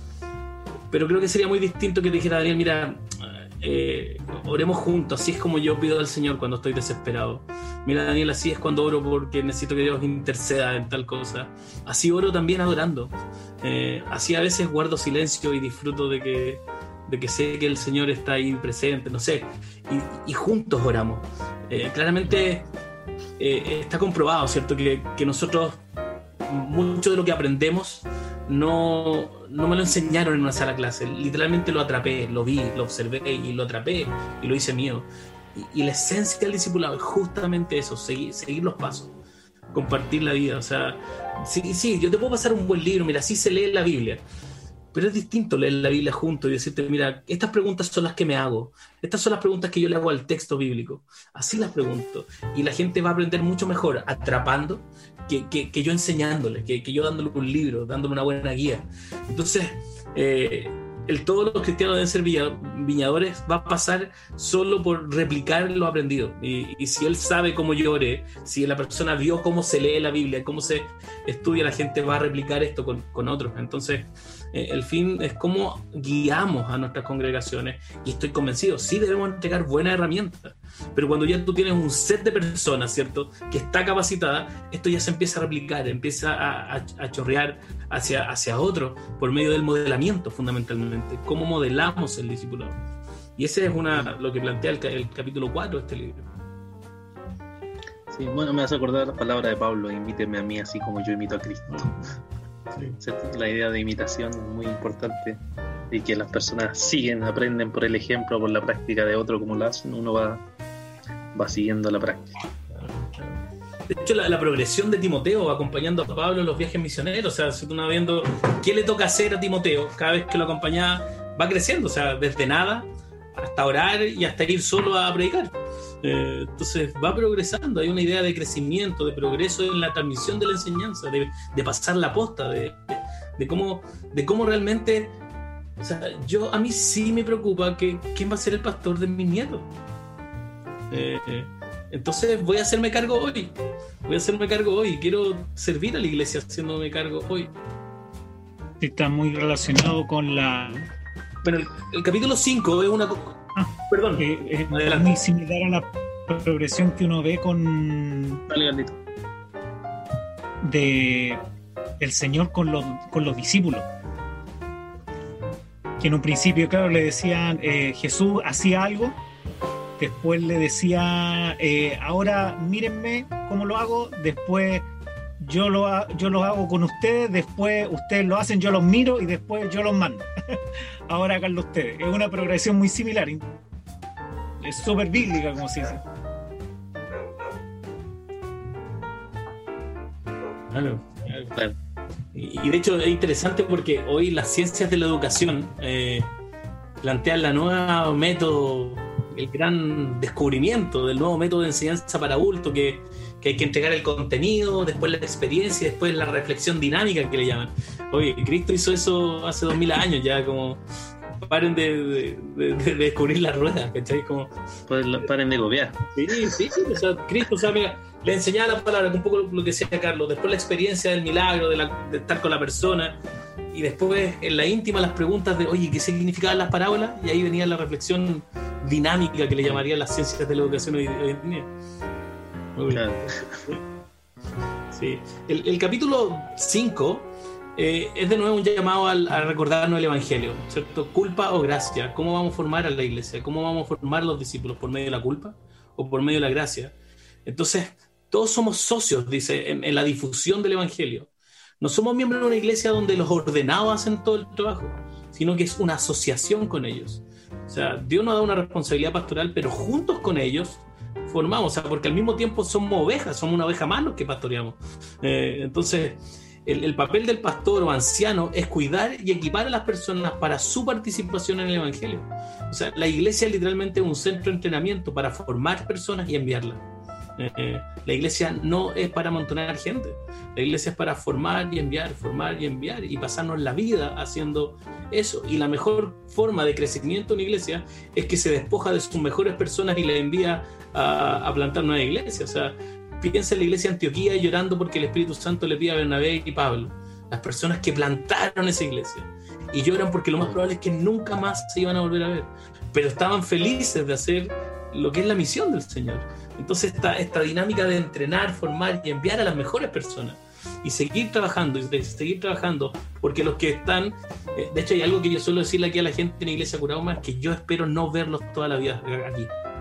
Pero creo que sería muy distinto que te dijera, Daniel, mira, eh, oremos juntos, así es como yo pido al Señor cuando estoy desesperado. Mira, Daniel, así es cuando oro porque necesito que Dios interceda en tal cosa. Así oro también adorando. Eh, así a veces guardo silencio y disfruto de que, de que sé que el Señor está ahí presente, no sé, y, y juntos oramos. Eh, claramente... Eh, está comprobado, ¿cierto? Que, que nosotros, mucho de lo que aprendemos, no, no me lo enseñaron en una sala de clase. Literalmente lo atrapé, lo vi, lo observé y lo atrapé y lo hice mío. Y, y la esencia del discipulado es justamente eso, seguir, seguir los pasos, compartir la vida. O sea, sí, sí, yo te puedo pasar un buen libro, mira, así se lee la Biblia. Pero es distinto leer la Biblia junto y decirte, mira, estas preguntas son las que me hago. Estas son las preguntas que yo le hago al texto bíblico. Así las pregunto. Y la gente va a aprender mucho mejor atrapando que, que, que yo enseñándole, que, que yo dándole un libro, dándole una buena guía. Entonces, eh, el todos los cristianos deben ser viñadores va a pasar solo por replicar lo aprendido. Y, y si él sabe cómo yo oré, si la persona vio cómo se lee la Biblia, cómo se estudia, la gente va a replicar esto con, con otros. Entonces, eh, el fin es cómo guiamos a nuestras congregaciones, y estoy convencido, sí debemos entregar buenas herramientas, pero cuando ya tú tienes un set de personas, ¿cierto?, que está capacitada, esto ya se empieza a replicar, empieza a, a, a chorrear hacia, hacia otro por medio del modelamiento, fundamentalmente, cómo modelamos el discipulado. Y ese es una, lo que plantea el, el capítulo cuatro de este libro.
Sí, bueno, me hace acordar las palabras de Pablo, imíteme a mí así como yo imito a Cristo. Sí. La idea de imitación es muy importante, y que las personas siguen, aprenden por el ejemplo, por la práctica de otro, como lo hacen, uno va, va siguiendo la práctica.
De hecho, la, la progresión de Timoteo acompañando a Pablo en los viajes misioneros, o sea, si tú vas viendo qué le toca hacer a Timoteo cada vez que lo acompañaba, va creciendo, o sea, desde nada hasta orar y hasta ir solo a predicar. Eh, entonces va progresando, hay una idea de crecimiento, de progreso en la transmisión de la enseñanza, de, de pasar la posta, de, de, de, cómo, de cómo realmente, o sea, yo, a mí sí me preocupa que quién va a ser el pastor de mis nietos. Eh, eh, entonces voy a hacerme cargo hoy, voy a hacerme cargo hoy, quiero servir a la iglesia haciéndome cargo hoy.
Está muy relacionado con la...
Bueno, el, el capítulo cinco es una...
Ah,
perdón,
eh, eh, es muy similar a la progresión que uno ve con...
Dale, Gandito.
De el Señor con los, con los discípulos. Que en un principio, claro, le decían, eh, Jesús hacía algo, después le decía, eh, ahora mírenme cómo lo hago, después yo lo, ha, yo lo hago con ustedes, después ustedes lo hacen, yo los miro y después yo los mando. Ahora háganlo ustedes. Es una progresión muy similar, es súper bíblica, como se dice.
Claro,
claro.
Y, y de hecho es interesante porque hoy las ciencias de la educación eh, plantean la nueva método, el gran descubrimiento del nuevo método de enseñanza para adultos, que, que hay que entregar el contenido, después la experiencia y después la reflexión dinámica que le llaman. Oye, Cristo hizo eso hace dos mil años ya, como paren de, de, de, de descubrir la rueda, ¿cachai? Como,
paren de copiar.
Sí, sí, sí, o sea, Cristo, o sea, mira, le enseñaba la palabra, un poco lo que decía Carlos, después la experiencia del milagro, de, la, de estar con la persona, y después en la íntima las preguntas de, oye, ¿qué significaban las parábolas? Y ahí venía la reflexión dinámica que le llamarían las ciencias de la educación hoy, hoy en día. Muy claro. Sí. El, el capítulo cinco eh, es de nuevo un llamado al, a recordarnos el Evangelio, ¿cierto? Culpa o gracia. ¿Cómo vamos a formar a la iglesia? ¿Cómo vamos a formar a los discípulos? ¿Por medio de la culpa o por medio de la gracia? Entonces, todos somos socios, dice, en, en la difusión del Evangelio. No somos miembros de una iglesia donde los ordenados hacen todo el trabajo, sino que es una asociación con ellos. O sea, Dios nos da una responsabilidad pastoral, pero juntos con ellos formamos, o sea, porque al mismo tiempo somos ovejas, somos una oveja más los que pastoreamos. Eh, entonces, el, el papel del pastor o anciano es cuidar y equipar a las personas para su participación en el Evangelio. O sea, la iglesia es literalmente un centro de entrenamiento para formar personas y enviarlas. Eh, la iglesia no es para amontonar gente, la iglesia es para formar y enviar, formar y enviar y pasarnos la vida haciendo eso. Y la mejor forma de crecimiento en una iglesia es que se despoja de sus mejores personas y le envía a, a plantar una iglesia. O sea, piensa en la iglesia de Antioquía llorando porque el Espíritu Santo le pide a Bernabé y Pablo, las personas que plantaron esa iglesia, y lloran porque lo más probable es que nunca más se iban a volver a ver, pero estaban felices de hacer lo que es la misión del Señor. Entonces esta, esta dinámica de entrenar, formar y enviar a las mejores personas y seguir trabajando y seguir trabajando, porque los que están, eh, de hecho hay algo que yo suelo decirle aquí a la gente en la Iglesia Curauma, que yo espero no verlos toda la vida aquí.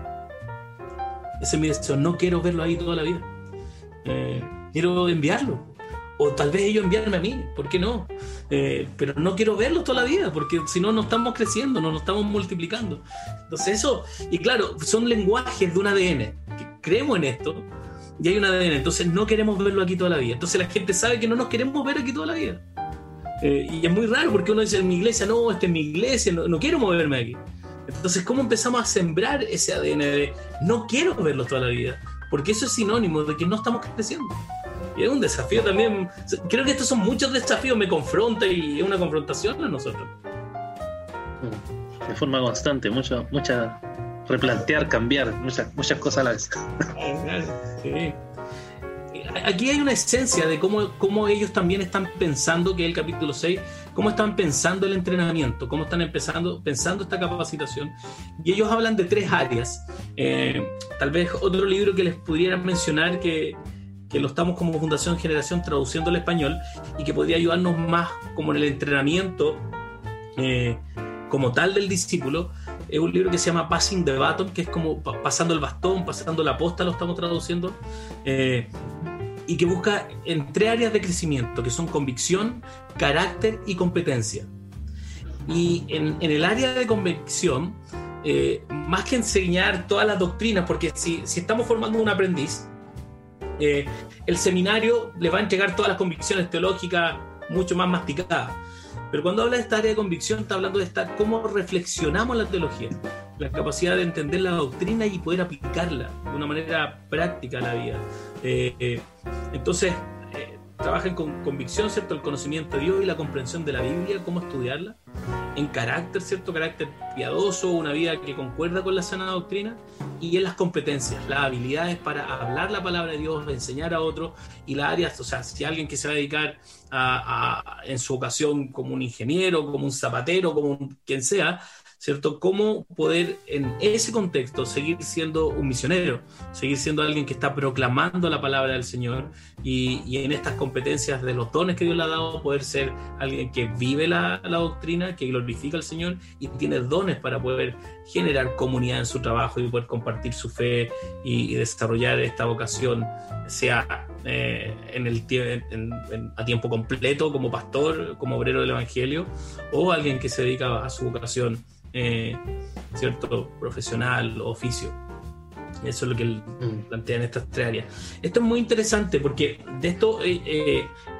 Ese es mi deseo, no quiero verlos ahí toda la vida. Eh, quiero enviarlos, o tal vez ellos enviarme a mí, ¿por qué no? Eh, pero no quiero verlos toda la vida, porque si no, no estamos creciendo, no nos estamos multiplicando. Entonces eso, y claro, son lenguajes de un A D N, que creemos en esto, y hay un A D N, entonces no queremos verlo aquí toda la vida. Entonces la gente sabe que no nos queremos ver aquí toda la vida. Eh, y es muy raro, porque uno dice en mi iglesia, no, esta es mi iglesia, no, no quiero moverme aquí. Entonces, ¿cómo empezamos a sembrar ese A D N de no quiero verlos toda la vida? Porque eso es sinónimo de que no estamos creciendo. Y es un desafío también. Creo que estos son muchos desafíos, me confronta y es una confrontación a nosotros.
De forma constante, mucho, mucha replantear, cambiar, muchas, muchas cosas a la vez.
Sí. Aquí hay una esencia de cómo, cómo ellos también están pensando, que es el capítulo seis, cómo están pensando el entrenamiento, cómo están empezando, pensando esta capacitación. Y ellos hablan de tres áreas. Eh, tal vez otro libro que les pudiera mencionar, que, que lo estamos como Fundación Generación traduciendo al español y que podría ayudarnos más como en el entrenamiento eh, como tal del discípulo, es un libro que se llama Passing the Baton, que es como pasando el bastón, pasando la posta, lo estamos traduciendo, eh, y que busca en tres áreas de crecimiento, que son convicción, carácter y competencia. Y en, en el área de convicción, eh, más que enseñar todas las doctrinas, porque si, si estamos formando un aprendiz, eh, el seminario le va a entregar todas las convicciones teológicas mucho más masticadas. Pero cuando habla de esta área de convicción, está hablando de esta, cómo reflexionamos la teología, la capacidad de entender la doctrina y poder aplicarla de una manera práctica a la vida. Eh, eh, entonces, eh, trabajan con convicción, ¿cierto? El conocimiento de Dios y la comprensión de la Biblia, cómo estudiarla. En carácter, ¿cierto? Carácter piadoso, una vida que concuerda con la sana doctrina. Y en las competencias, las habilidades para hablar la palabra de Dios, enseñar a otros, y las áreas, o sea, si alguien que se va a dedicar a, a, en su ocasión como un ingeniero, como un zapatero, como un, quien sea, ¿cierto? Cómo poder en ese contexto seguir siendo un misionero, seguir siendo alguien que está proclamando la palabra del Señor, y, y en estas competencias de los dones que Dios le ha dado, poder ser alguien que vive la, la doctrina, que glorifica al Señor y tiene dones para poder generar comunidad en su trabajo y poder compartir su fe y, y desarrollar esta vocación, sea eh, en el en, en, a tiempo completo como pastor, como obrero del Evangelio, o alguien que se dedica a su vocación Eh, cierto, profesional, oficio. Eso es lo que él plantea en estas tres áreas. Esto es muy interesante porque de esto eh, eh,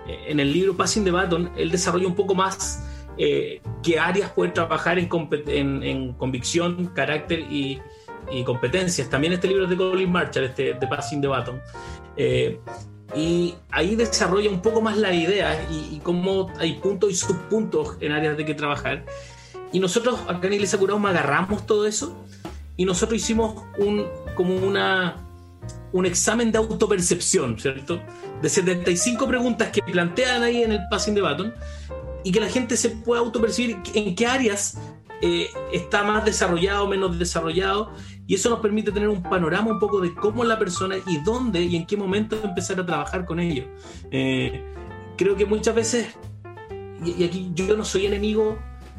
en el libro Passing the Baton, él desarrolla un poco más eh, qué áreas poder trabajar en, en, en convicción, carácter y, y competencias. También este libro es de Colin Marshall, este de Passing the Baton. Eh, y ahí desarrolla un poco más la idea y, y cómo hay puntos y subpuntos en áreas de que trabajar. Y nosotros acá en Iglesia Curauma agarramos todo eso y nosotros hicimos un, como una, un examen de autopercepción, ¿cierto? De setenta y cinco preguntas que plantean ahí en el Passing the Baton y que la gente se pueda autopercibir en qué áreas eh, está más desarrollado o menos desarrollado, y eso nos permite tener un panorama un poco de cómo es la persona y dónde y en qué momento empezar a trabajar con ellos. Eh, creo que muchas veces, y, y aquí yo no soy enemigo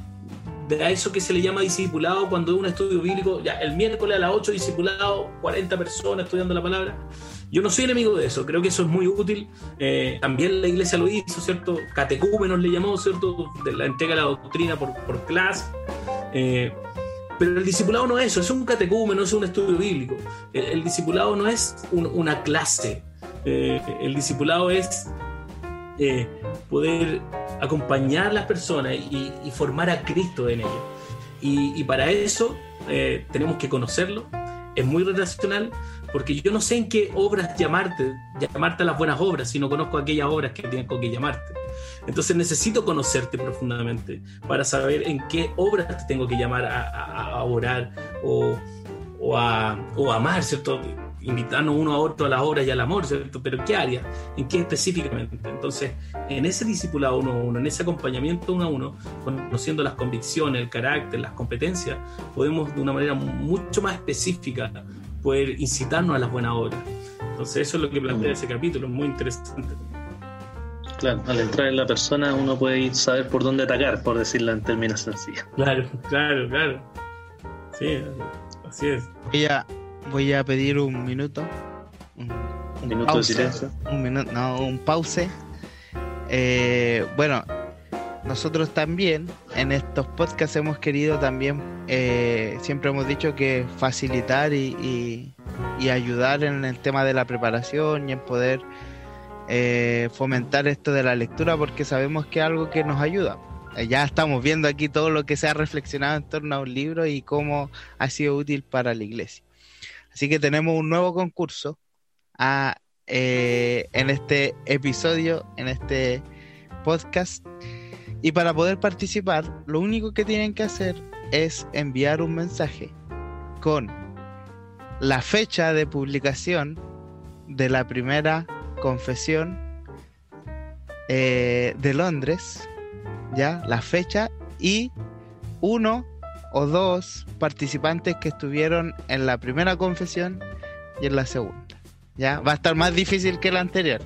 de eso que se le llama discipulado cuando es un estudio bíblico, ya el miércoles a las ocho discipulado, cuarenta personas estudiando la palabra. Yo no soy enemigo de eso, creo que eso es muy útil. Eh, también la iglesia lo hizo, ¿cierto? Catecúmenos le llamó, ¿cierto? De la entrega de la doctrina por, por clase. Eh, pero el discipulado no es eso, es un catecúmeno, es un estudio bíblico. El, el discipulado no es un, una clase. Eh, el discipulado es eh, poder acompañar a las personas y, y formar a Cristo en ellos. Y, y para eso eh, tenemos que conocerlo. Es muy relacional, porque yo no sé en qué obras llamarte, llamarte a las buenas obras, si no conozco aquellas obras que tengo que llamarte. Entonces necesito conocerte profundamente para saber en qué obras te tengo que llamar a, a, a orar o, o, a, o a amar, ¿cierto? Invitarnos uno a otro a las obras y al amor, ¿cierto? Pero ¿qué área? ¿En qué específicamente? Entonces, en ese discipulado uno a uno, en ese acompañamiento uno a uno, conociendo las convicciones, el carácter, las competencias, podemos de una manera mucho más específica poder incitarnos a las buenas obras. Entonces, eso es lo que plantea ese capítulo, es muy interesante.
Claro, al entrar en la persona uno puede ir saber por dónde atacar, por decirlo en términos sencillos.
Claro, claro, claro. Sí, así es.
Ella... Voy a pedir un minuto. Un, un
minuto pause, de silencio.
Un minuto, no, un pause. Eh, bueno, nosotros también en estos podcasts hemos querido también, eh, siempre hemos dicho que facilitar y, y, y ayudar en el tema de la preparación y en poder eh, fomentar esto de la lectura, porque sabemos que es algo que nos ayuda. Ya estamos viendo aquí todo lo que se ha reflexionado en torno a un libro y cómo ha sido útil para la iglesia. Así que tenemos un nuevo concurso a, eh, en este episodio, en este podcast. Y para poder participar, lo único que tienen que hacer es enviar un mensaje con la fecha de publicación de la primera confesión eh, de Londres, ya, la fecha, y uno o dos participantes que estuvieron en la primera confesión y en la segunda. Ya va a estar más difícil que la anterior.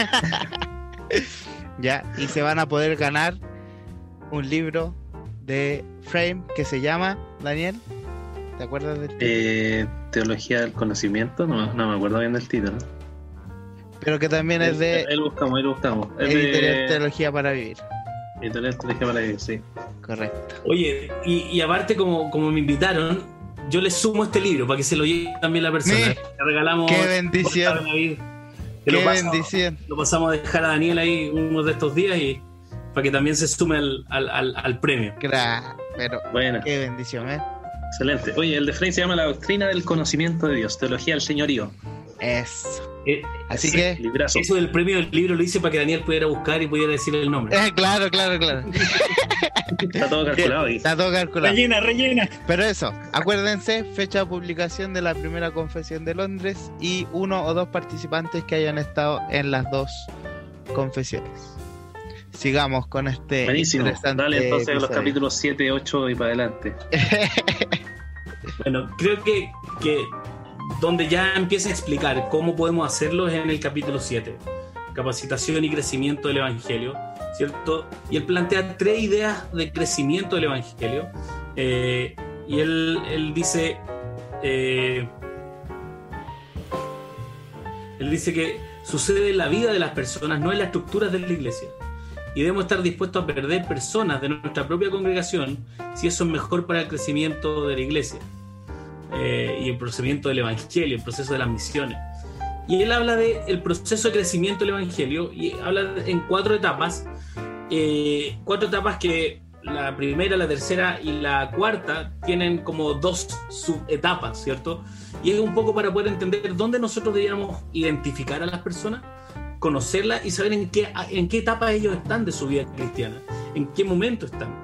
Ya, y se van a poder ganar un libro de Frame que se llama, Daniel, ¿te acuerdas del título?
Eh, Teología del Conocimiento, no, no me acuerdo bien del título.
Pero que también es de...
Ahí lo buscamos, ahí lo buscamos. Es
Editorial
de...
Teología para Vivir.
Editorial Teología para Vivir, sí.
Correcto.
Oye, y, y aparte, como, como me invitaron, yo les sumo este libro para que se lo lleve también la persona.
Sí.
Le regalamos.
¡Qué bendición!
David,
¡Qué
lo pasamos,
bendición!
Lo pasamos a dejar a Daniel ahí uno de estos días y para que también se sume al, al, al, al premio.
Gra- pero
Bueno.
qué bendición, ¿eh?
Excelente. Oye, el de Frey se llama La Doctrina del Conocimiento de Dios, Teología del Señorío.
Eso.
Eh,
Así
Sí,
que...
librazo.
Eso del premio del libro lo hice para que Daniel pudiera buscar y pudiera decirle el nombre.
Eh, claro, claro, claro.
Está todo calculado ahí.
Está todo calculado.
Rellena, rellena.
Pero eso, acuérdense, fecha de publicación de la primera confesión de Londres y uno o dos participantes que hayan estado en las dos confesiones. Sigamos con este
Buenísimo.
interesante
Dale entonces a los
episodio.
capítulos siete, ocho y para adelante.
Bueno, creo que, que donde ya empieza a explicar cómo podemos hacerlo es en el capítulo siete, capacitación y crecimiento del Evangelio, ¿cierto? Y él plantea tres ideas de crecimiento del Evangelio, eh, y él, él dice eh, él dice que sucede en la vida de las personas, no en las estructuras de la iglesia, y debemos estar dispuestos a perder personas de nuestra propia congregación si eso es mejor para el crecimiento de la iglesia. Eh, y el procedimiento del Evangelio, el proceso de las misiones. y él habla del proceso de crecimiento del Evangelio, y habla en cuatro etapas, eh, cuatro etapas que la primera, la tercera y la cuarta tienen como dos subetapas, ¿cierto? Y es un poco para poder entender dónde nosotros deberíamos identificar a las personas, conocerlas y saber en qué, en qué etapa ellos están de su vida cristiana, en qué momento están.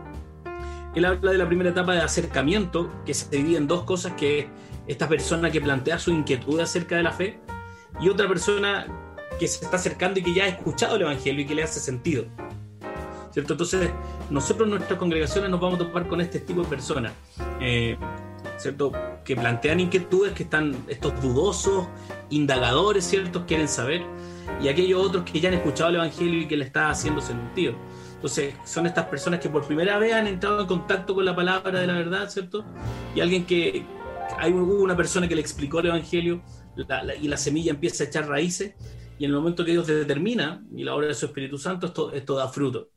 Él habla de la primera etapa de acercamiento, que se divide en dos cosas, que es esta persona que plantea su inquietud acerca de la fe, y otra persona que se está acercando y que ya ha escuchado el Evangelio y que le hace sentido, ¿cierto? Entonces, nosotros en nuestras congregaciones nos vamos a topar con este tipo de personas, eh, ¿cierto? Que plantean inquietudes, que están estos dudosos, indagadores, ¿cierto? Quieren saber, y aquellos otros que ya han escuchado el Evangelio y que le está haciendo sentido. Entonces, son estas personas que por primera vez han entrado en contacto con la palabra de la verdad, ¿cierto? Y alguien que, hay una persona que le explicó el Evangelio, la, la, y la semilla empieza a echar raíces, y en el momento que Dios determina, y la obra de su Espíritu Santo, esto, esto da fruto.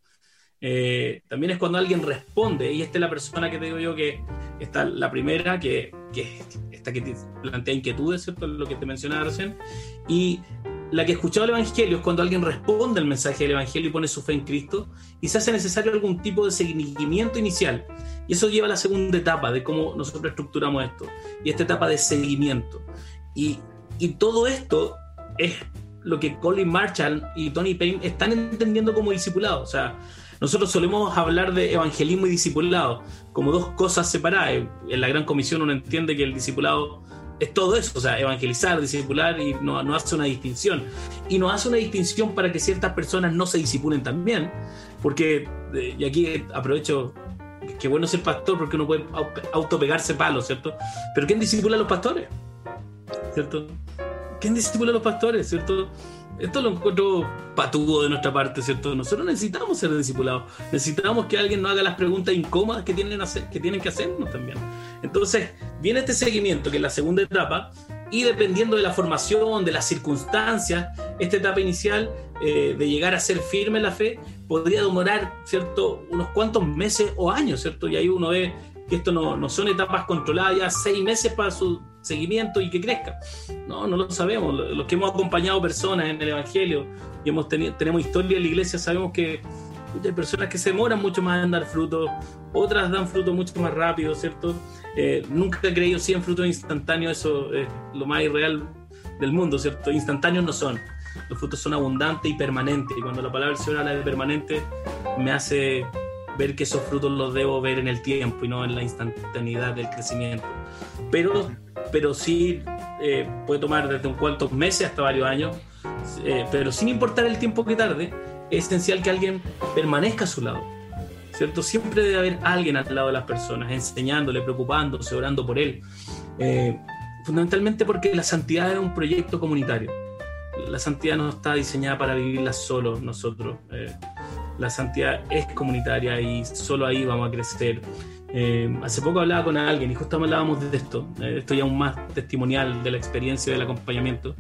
Eh, también es cuando alguien responde, y esta es la persona que te digo yo que está la primera, que, que esta que te plantea inquietudes, ¿cierto? Lo que te mencionaba recién, y la que ha escuchado el Evangelio es cuando alguien responde al mensaje del Evangelio y pone su fe en Cristo, y se hace necesario algún tipo de seguimiento inicial, y eso lleva a la segunda etapa de cómo nosotros estructuramos esto, y esta etapa de seguimiento, y, y todo esto es lo que Colin Marshall y Tony Payne están entendiendo como discipulado. O sea, nosotros solemos hablar de evangelismo y discipulado como dos cosas separadas. En la Gran Comisión uno entiende que el discipulado es todo eso, o sea, evangelizar, discipular, y no, no hace una distinción. Y no hace una distinción para que ciertas personas no se discipulen también, porque, y aquí aprovecho, que bueno ser pastor porque uno puede autopegarse palos, ¿cierto? Pero ¿quién discipula a los pastores? ¿Cierto? ¿Quién discipula a los pastores? ¿Cierto? Esto lo encuentro patudo de nuestra parte, ¿cierto? Nosotros necesitamos ser discipulados, necesitamos que alguien nos haga las preguntas incómodas que tienen, hacer, que tienen que hacernos también. Entonces, viene este seguimiento, que es la segunda etapa, y dependiendo de la formación, de las circunstancias, esta etapa inicial eh, de llegar a ser firme en la fe, podría demorar, ¿cierto?, unos cuantos meses o años, ¿cierto? Y ahí uno ve que esto no, no son etapas controladas, ya seis meses para su seguimiento y que crezca. No, no lo sabemos. Los que hemos acompañado personas en el Evangelio y hemos tenido, tenemos historia en la iglesia, sabemos que hay personas que se demoran mucho más en dar frutos, otras dan frutos mucho más rápido, ¿cierto? Eh, nunca he creído sí en frutos instantáneos, eso es lo más irreal del mundo, ¿cierto? Instantáneos no son. Los frutos son abundantes y permanentes, y cuando la palabra del Señor habla de permanente, me hace ver que esos frutos los debo ver en el tiempo y no en la instantaneidad del crecimiento. Pero, pero sí eh, puede tomar desde un cuantos meses hasta varios años, eh, pero sin importar el tiempo que tarde, es esencial que alguien permanezca a su lado, ¿cierto? Siempre debe haber alguien al lado de las personas, enseñándole, preocupándose, orando por él. Eh, fundamentalmente porque la santidad es un proyecto comunitario. La santidad no está diseñada para vivirla solo nosotros. Eh, la santidad es comunitaria y solo ahí vamos a crecer. Eh, hace poco hablaba con alguien y justo hablábamos de esto, eh, esto ya aún más testimonial de la experiencia del acompañamiento.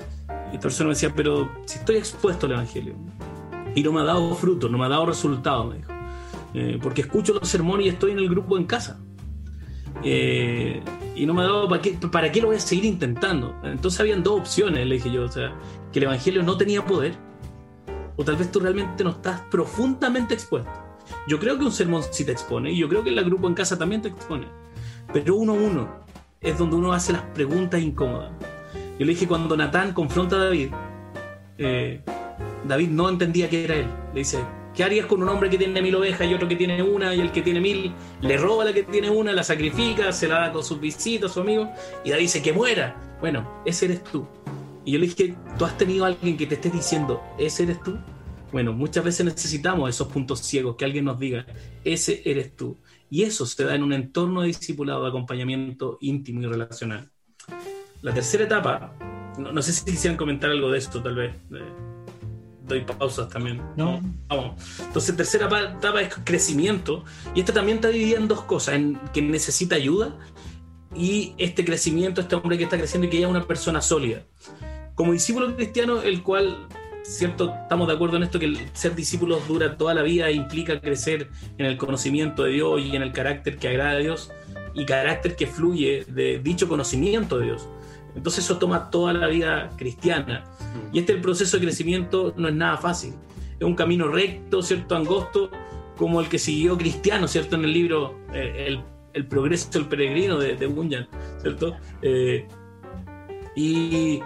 Y esta persona me decía, pero si estoy expuesto al Evangelio y no me ha dado fruto, no me ha dado resultado, me dijo, eh, porque escucho los sermones y estoy en el grupo en casa. Eh, y no me ha dado, ¿para qué, ¿para qué lo voy a seguir intentando? Entonces habían dos opciones, le dije yo, o sea, que el Evangelio no tenía poder, o tal vez tú realmente no estás profundamente expuesto. Yo creo que un sermón sí te expone, y yo creo que el grupo en casa también te expone, pero uno a uno es donde uno hace las preguntas incómodas. Yo le dije, cuando Natán confronta a David, eh, David no entendía qué era él. Le dice, ¿qué harías con un hombre que tiene mil ovejas y otro que tiene una, y el que tiene mil le roba a la que tiene una, la sacrifica, se la da con sus visitas, su amigo, y David dice que muera? Bueno, ese eres tú. Y yo le dije, ¿tú has tenido a alguien que te esté diciendo, ese eres tú? Bueno, muchas veces necesitamos esos puntos ciegos, que alguien nos diga, ese eres tú. Y eso se da en un entorno de discipulado, de acompañamiento íntimo y relacional. La tercera etapa, no, no sé si quisieran comentar algo de esto, tal vez. Eh, doy pausas también.
No.
Vamos. Entonces, tercera etapa es crecimiento, y esta también está dividida en dos cosas, en que necesita ayuda, y este crecimiento, este hombre que está creciendo y que ya es una persona sólida. Como discípulo cristiano, el cual, cierto, estamos de acuerdo en esto, que el ser discípulos dura toda la vida e implica crecer en el conocimiento de Dios y en el carácter que agrada a Dios y carácter que fluye de dicho conocimiento de Dios. entonces eso toma toda la vida cristiana. Y este el proceso de crecimiento no es nada fácil. Es un camino recto, ¿cierto? Angosto, como el que siguió Cristiano, ¿cierto? En el libro eh, el, el progreso del peregrino de, de Bunyan, ¿cierto? Eh, y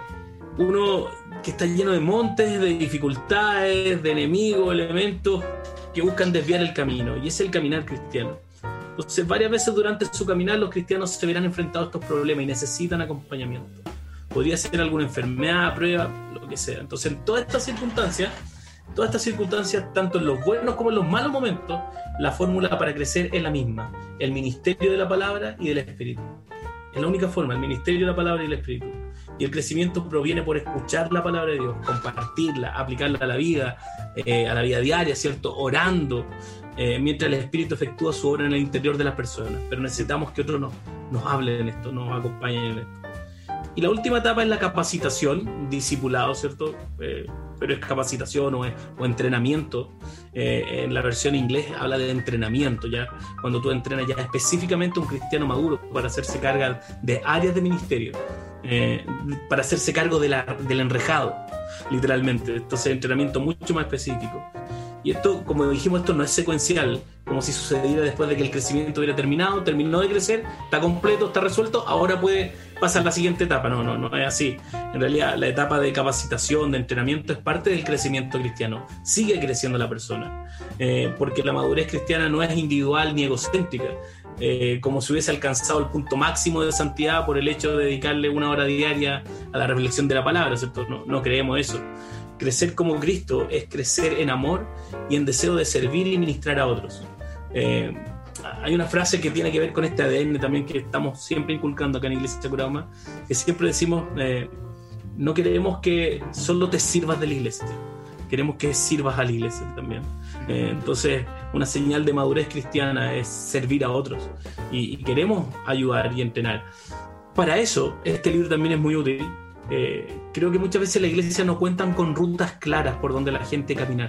uno que está lleno de montes, de dificultades, de enemigos, elementos que buscan desviar el camino, y es el caminar cristiano. Entonces, varias veces durante su caminar los cristianos se verán enfrentados a estos problemas y necesitan acompañamiento. Podría ser alguna enfermedad, prueba, lo que sea. Entonces, en todas estas circunstancias, todas estas circunstancias, tanto en los buenos como en los malos momentos, la fórmula para crecer es la misma: el ministerio de la palabra y del Espíritu. Es la única forma, el ministerio de la palabra y el Espíritu. Y el crecimiento proviene por escuchar la palabra de Dios, compartirla, aplicarla a la vida, eh, a la vida diaria, ¿cierto? Orando, eh, mientras el Espíritu efectúa su obra en el interior de las personas. Pero necesitamos que otros nos, nos hablen en esto, nos acompañen en esto. Y la última etapa es la capacitación, discipulado, ¿cierto? Eh, pero es capacitación o, es, o entrenamiento. Eh, en la versión inglés habla de entrenamiento, ya cuando tú entrenas ya específicamente a un cristiano maduro para hacerse cargo de áreas de ministerio, eh, para hacerse cargo de la, del enrejado, literalmente. Entonces, entrenamiento mucho más específico. Y esto, como dijimos, esto no es secuencial, como si sucediera después de que el crecimiento hubiera terminado, terminó de crecer, está completo, está resuelto, ahora puede pasar a la siguiente etapa. No, no, no es así. En realidad, la etapa de capacitación, de entrenamiento, es parte del crecimiento cristiano. Sigue creciendo la persona, eh, porque la madurez cristiana no es individual ni egocéntrica, eh, como si hubiese alcanzado el punto máximo de santidad por el hecho de dedicarle una hora diaria a la reflexión de la palabra, ¿cierto? No, no creemos eso. Crecer como Cristo es crecer en amor y en deseo de servir y ministrar a otros. Eh, hay una frase que tiene que ver con este A D N también que estamos siempre inculcando acá en Iglesia Curauma, que siempre decimos, eh, no queremos que solo te sirvas de la iglesia, queremos que sirvas a la iglesia también. Eh, entonces, una señal de madurez cristiana es servir a otros y, y queremos ayudar y entrenar. Para eso, este libro también es muy útil. Eh, creo que muchas veces la iglesia no cuentan con rutas claras por donde la gente caminar.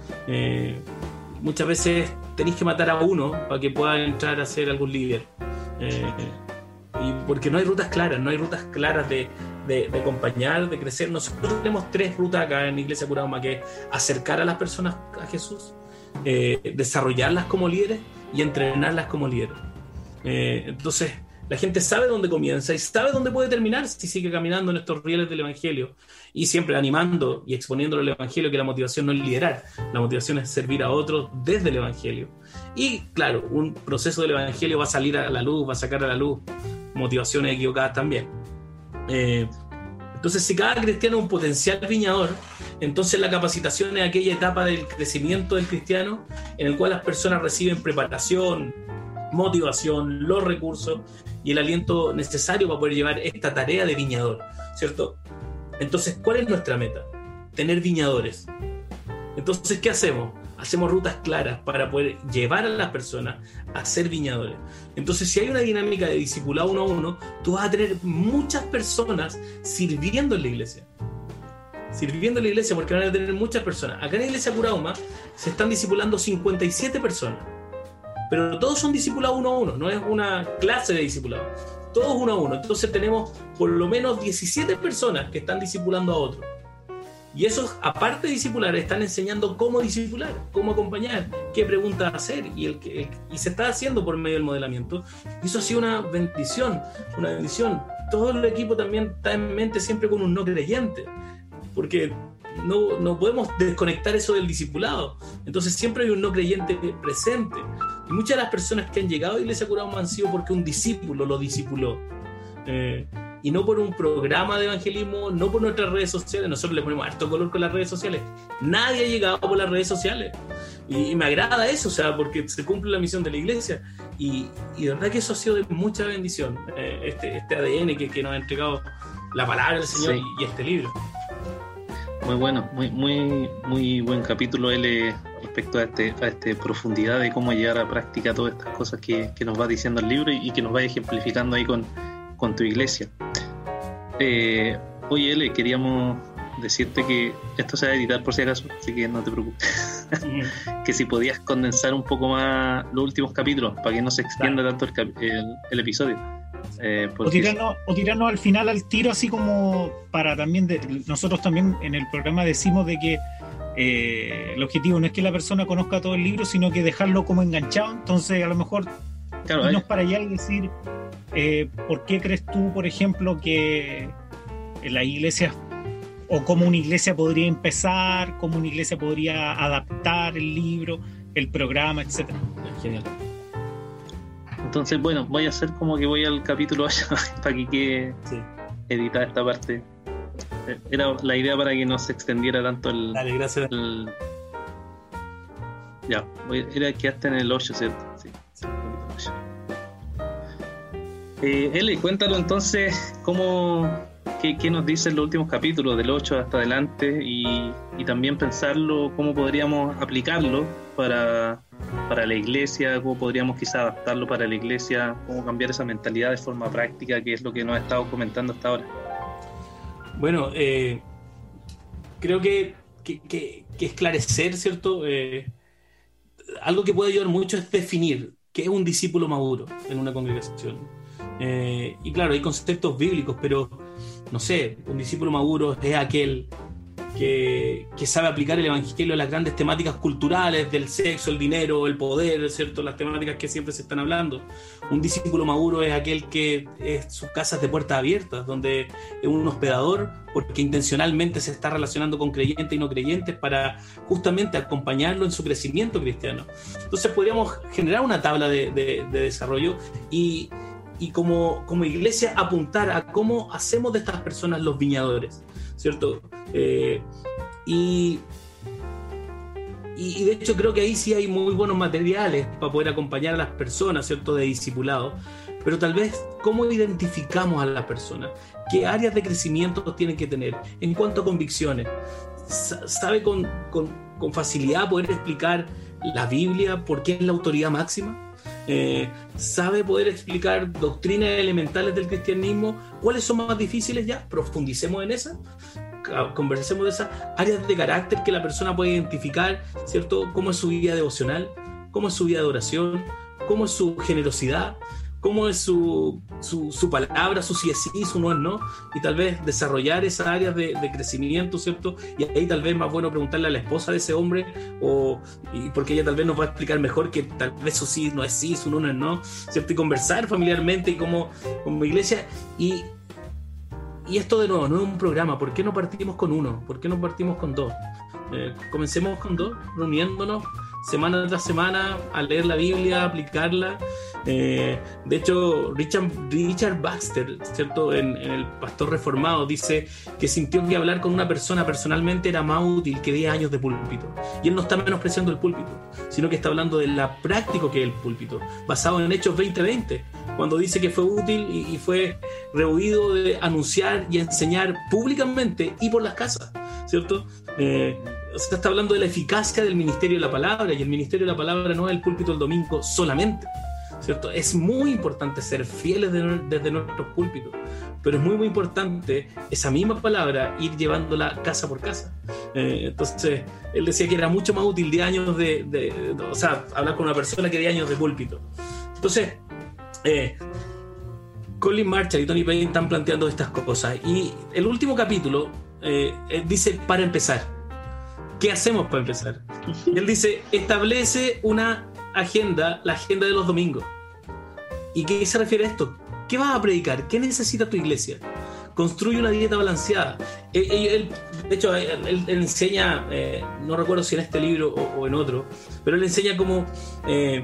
Eh, muchas veces tenéis que matar a uno para que pueda entrar a ser algún líder, eh, y porque no hay rutas claras, no hay rutas claras de, de, de acompañar, de crecer. Nosotros tenemos tres rutas acá en Iglesia Curauma, que es acercar a las personas a Jesús, eh, desarrollarlas como líderes y entrenarlas como líderes. Eh, entonces la gente sabe dónde comienza y sabe dónde puede terminar si sigue caminando en estos rieles del Evangelio, y siempre animando y exponiéndolo al Evangelio, que la motivación no es liderar, la motivación es servir a otros desde el Evangelio. Y claro, un proceso del Evangelio va a salir a la luz, va a sacar a la luz motivaciones equivocadas también. Eh, entonces, si cada cristiano es un potencial viñador, entonces la capacitación es aquella etapa del crecimiento del cristiano en el cual las personas reciben preparación, motivación, los recursos y el aliento necesario para poder llevar esta tarea de viñador, ¿cierto? Entonces, ¿cuál es nuestra meta? Tener viñadores. Entonces, ¿qué hacemos? Hacemos rutas claras para poder llevar a las personas a ser viñadores. Entonces, si hay una dinámica de discipulado uno a uno, tú vas a tener muchas personas sirviendo en la iglesia. Sirviendo en la iglesia, porque van a tener muchas personas. Acá en la Iglesia Curauma se están discipulando cincuenta y siete personas. Pero todos son discipulados uno a uno, no es una clase de discipulados, todos uno a uno. Entonces tenemos por lo menos diecisiete personas que están discipulando a otros. Y esos, aparte de discipular, están enseñando cómo discipular, cómo acompañar, qué preguntas hacer, y, el, el, y se está haciendo por medio del modelamiento. Y eso ha sido una bendición, una bendición. Todo el equipo también está en mente siempre con un no creyente, porque no, no podemos desconectar eso del discipulado. Entonces siempre hay un no creyente presente. Y muchas de las personas que han llegado a Iglesia Curauma han sido porque un discípulo lo discipuló. Eh, y no por un programa de evangelismo, no por nuestras redes sociales. Nosotros le ponemos harto color con las redes sociales. Nadie ha llegado por las redes sociales. Y, y me agrada eso, o sea, porque se cumple la misión de la iglesia. Y, y de verdad que eso ha sido de mucha bendición. Eh, este, este A D N que, que nos ha entregado la palabra del Señor, sí, y, y este libro.
Muy bueno, muy muy muy buen capítulo, L, respecto a este a este profundidad de cómo llevar a práctica todas estas cosas que, que nos va diciendo el libro y, y que nos va ejemplificando ahí con, con tu iglesia. Eh, oye, L, queríamos decirte que esto se va a editar por si acaso, así que no te preocupes. Que si podías condensar un poco más los últimos capítulos para que no se extienda tanto el, el, el episodio. Eh,
o, tirarnos, o tirarnos al final al tiro, así como para también, de, nosotros también en el programa decimos de que eh, el objetivo no es que la persona conozca todo el libro, sino que dejarlo como enganchado. Entonces, a lo mejor claro, irnos hay... para allá y decir, eh, ¿por qué crees tú, por ejemplo, que la iglesia, o cómo una iglesia podría empezar, cómo una iglesia podría adaptar el libro, el programa, etcétera?
Genial.
Entonces, bueno, voy a hacer como que voy al capítulo allá para que quede
sí.
editada esta parte. Era la idea para que no se extendiera tanto el...
Dale, gracias.
El... Ya, voy, era que hasta en el ocho, ¿cierto? Sí, sí, ocho. Eh, Eli, cuéntalo entonces cómo... ¿Qué, qué nos dicen los últimos capítulos, del ocho hasta adelante? Y, y también pensarlo, cómo podríamos aplicarlo para, para la iglesia, cómo podríamos quizás adaptarlo para la iglesia, cómo cambiar esa mentalidad de forma práctica, que es lo que nos ha estado comentando hasta ahora.
Bueno, eh, creo que, que, que, que esclarecer, ¿cierto? Eh, algo que puede ayudar mucho es definir qué es un discípulo maduro en una congregación. Eh, y claro, hay conceptos bíblicos, pero no sé, un discípulo maduro es aquel que, que sabe aplicar el evangelio a las grandes temáticas culturales del sexo, el dinero, el poder, ¿cierto? Las temáticas que siempre se están hablando. Un discípulo maduro es aquel que es sus casas de puertas abiertas, donde es un hospedador porque intencionalmente se está relacionando con creyentes y no creyentes para justamente acompañarlo en su crecimiento cristiano. Entonces podríamos generar una tabla de, de, de desarrollo y y como, como iglesia apuntar a cómo hacemos de estas personas los viñadores, ¿cierto? Eh, y, y de hecho creo que ahí sí hay muy buenos materiales para poder acompañar a las personas, ¿cierto? De discipulado, pero tal vez cómo identificamos a las personas, qué áreas de crecimiento tienen que tener en cuanto a convicciones. ¿Sabe con, con, con facilidad poder explicar la Biblia, por qué es la autoridad máxima? Eh, ¿Sabe poder explicar doctrinas elementales del cristianismo? ¿Cuáles son más difíciles ya? Profundicemos en esas, conversemos de esas áreas de carácter que la persona puede identificar, ¿cierto? ¿Cómo es su vida devocional? ¿Cómo es su vida de oración? ¿Cómo es su generosidad? ¿Cómo es su, su, su palabra, su sí es sí, su no es no? Y tal vez desarrollar esas áreas de, de crecimiento, ¿cierto? Y ahí tal vez más bueno preguntarle a la esposa de ese hombre, o, y porque ella tal vez nos va a explicar mejor que tal vez su sí no es sí, su no no es no, ¿cierto? Y conversar familiarmente y como, como iglesia. Y, y esto de nuevo, no es un programa. ¿Por qué no partimos con uno? ¿Por qué no partimos con dos? Eh, comencemos con dos, reuniéndonos semana tras semana a leer la Biblia, a aplicarla. Eh, de hecho, Richard, Richard Baxter, ¿cierto? En, en El Pastor Reformado, dice que sintió que hablar con una persona personalmente era más útil que diez años de púlpito. Y él no está menospreciando el púlpito, sino que está hablando de la práctica que es el púlpito, basado en Hechos veinte veinte, cuando dice que fue útil y, y fue rehuido de anunciar y enseñar públicamente y por las casas, ¿cierto? Eh, o sea, está hablando de la eficacia del ministerio de la palabra, y el ministerio de la palabra no es el púlpito el domingo solamente, ¿cierto? Es muy importante ser fieles de, desde nuestros púlpitos, pero es muy muy importante esa misma palabra ir llevándola casa por casa. Eh, entonces él decía que era mucho más útil diez años de, de, de, o sea, hablar con una persona que diez años de púlpito. Entonces eh, Colin Marshall y Tony Payne están planteando estas cosas, y el último capítulo eh, dice para empezar. ¿Qué hacemos para empezar? Y él dice, establece una agenda, la agenda de los domingos. ¿Y qué se refiere a esto? ¿Qué vas a predicar? ¿Qué necesita tu iglesia? Construye una dieta balanceada. Él, él, de hecho, él, él enseña, eh, no recuerdo si en este libro o, o en otro, pero él enseña cómo, eh,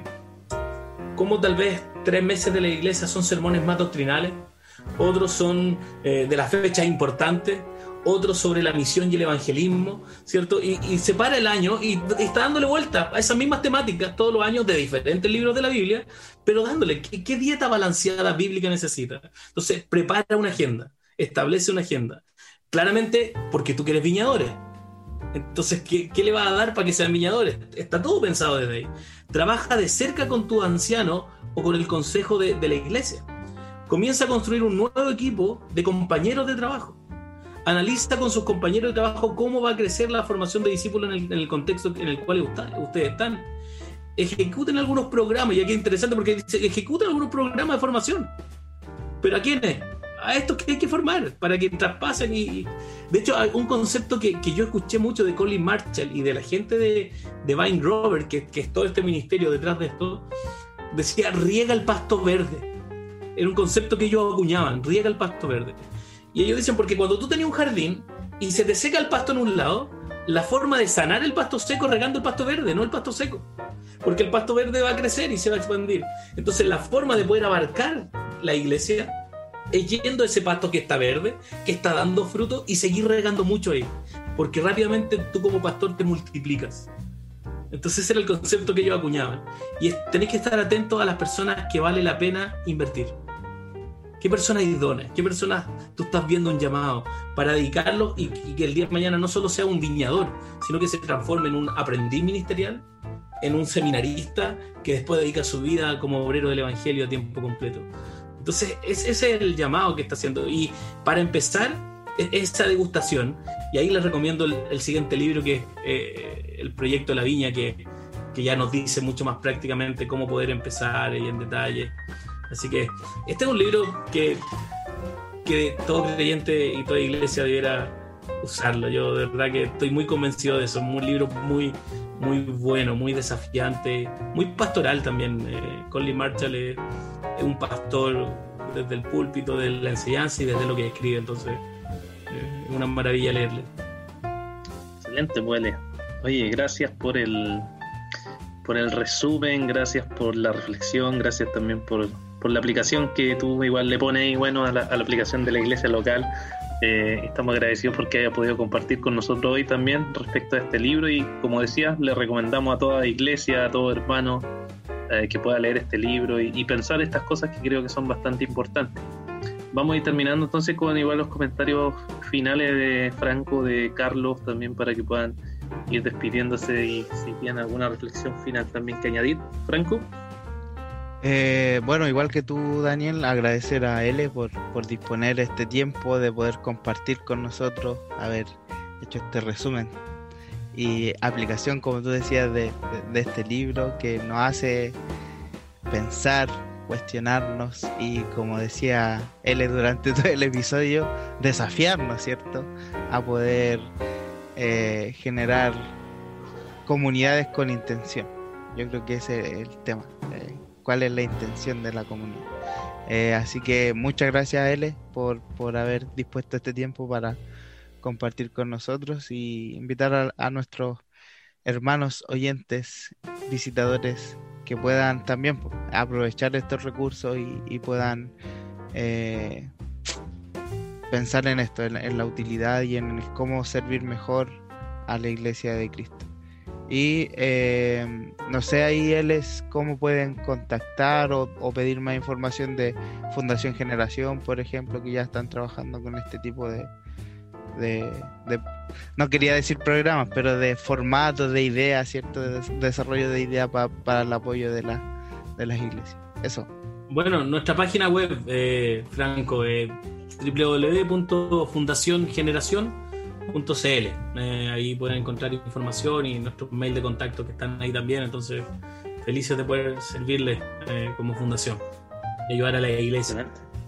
cómo tal vez tres meses de la iglesia son sermones más doctrinales, otros son eh, de las fechas importantes, otros sobre la misión y el evangelismo, ¿cierto? Y, y separa el año y, y está dándole vuelta a esas mismas temáticas todos los años de diferentes libros de la Biblia, pero dándole qué, qué dieta balanceada bíblica necesita. Entonces, prepara una agenda, establece una agenda. Claramente, porque tú quieres viñadores. Entonces, ¿qué, qué le vas a dar para que sean viñadores? Está todo pensado desde ahí. Trabaja de cerca con tu anciano o con el consejo de, de la iglesia. Comienza a construir un nuevo equipo de compañeros de trabajo. Analiza con sus compañeros de trabajo cómo va a crecer la formación de discípulos en el, en el contexto en el cual ustedes están. Ejecuten algunos programas, y aquí es interesante porque dice, ejecuten algunos programas de formación. ¿Pero a quiénes? A estos que hay que formar, para que traspasen. Y de hecho, hay un concepto que, que yo escuché mucho de Colin Marshall y de la gente de, de Vine Grover, que, que es todo este ministerio detrás de esto, decía, riega el pasto verde. Era un concepto que ellos acuñaban, riega el pasto verde. Y ellos dicen, porque cuando tú tenías un jardín y se te seca el pasto en un lado, la forma de sanar el pasto seco es regando el pasto verde, no el pasto seco. Porque el pasto verde va a crecer y se va a expandir. Entonces la forma de poder abarcar la iglesia es yendo a ese pasto que está verde, que está dando fruto, y seguir regando mucho ahí. Porque rápidamente tú como pastor te multiplicas. Entonces ese era el concepto que ellos acuñaban. Y es, tenés que estar atentos a las personas que vale la pena invertir. ¿Qué personas idoneas? ¿Qué personas tú estás viendo un llamado para dedicarlo y, y que el día de mañana no solo sea un viñador, sino que se transforme en un aprendiz ministerial, en un seminarista que después dedica su vida como obrero del evangelio a tiempo completo? Entonces ese es el llamado que está haciendo. Y para empezar, esa degustación, y ahí les recomiendo el, el siguiente libro, que es eh, el proyecto de la viña, que, que ya nos dice mucho más prácticamente cómo poder empezar y en detalle. Así que este es un libro que, que todo creyente y toda iglesia debiera usarlo. Yo de verdad que estoy muy convencido de eso. Es un libro muy, muy bueno, muy desafiante, muy pastoral también. eh, Colin Marshall es, es un pastor desde el púlpito, de la enseñanza y desde lo que escribe. Entonces eh, es una maravilla leerle.
Excelente, Puele. Oye, gracias por el por el resumen, gracias por la reflexión, gracias también por, por la aplicación que tú igual le pones ahí, bueno, a la, a la aplicación de la iglesia local. Eh, estamos agradecidos porque haya podido compartir con nosotros hoy también respecto a este libro, y como decía, le recomendamos a toda iglesia, a todo hermano eh, que pueda leer este libro y, y pensar estas cosas que creo que son bastante importantes. Vamos a ir terminando entonces con igual los comentarios finales de Franco, de Carlos, también para que puedan ir despidiéndose y si tienen alguna reflexión final también que añadir. Franco.
Eh, bueno, igual que tú, Daniel, agradecer a L por, por disponer este tiempo de poder compartir con nosotros, haber hecho este resumen y aplicación, como tú decías, de, de, de este libro que nos hace pensar, cuestionarnos y, como decía L durante todo el episodio, desafiarnos, ¿cierto?, a poder eh, generar comunidades con intención. Yo creo que ese es el tema. Eh, ¿Cuál es la intención de la comunidad? Eh, así que muchas gracias, L, por, por haber dispuesto este tiempo para compartir con nosotros y invitar a, a nuestros hermanos oyentes, visitadores, que puedan también aprovechar estos recursos y, y puedan eh, pensar en esto, en, en la utilidad y en el cómo servir mejor a la Iglesia de Cristo. Y eh, no sé ahí, Eles, cómo pueden contactar o, o pedir más información de Fundación Generación, por ejemplo, que ya están trabajando con este tipo de, de, de no quería decir programas, pero de formatos, de ideas, ¿cierto? De, de desarrollo de ideas pa, para el apoyo de, la, de las iglesias. Eso.
Bueno, nuestra página web, eh, Franco, es doble u doble u doble u punto fundación generación punto c l. Eh, ahí pueden encontrar información y nuestros mail de contacto que están ahí también. Entonces, felices de poder servirles eh, como fundación y ayudar a la iglesia.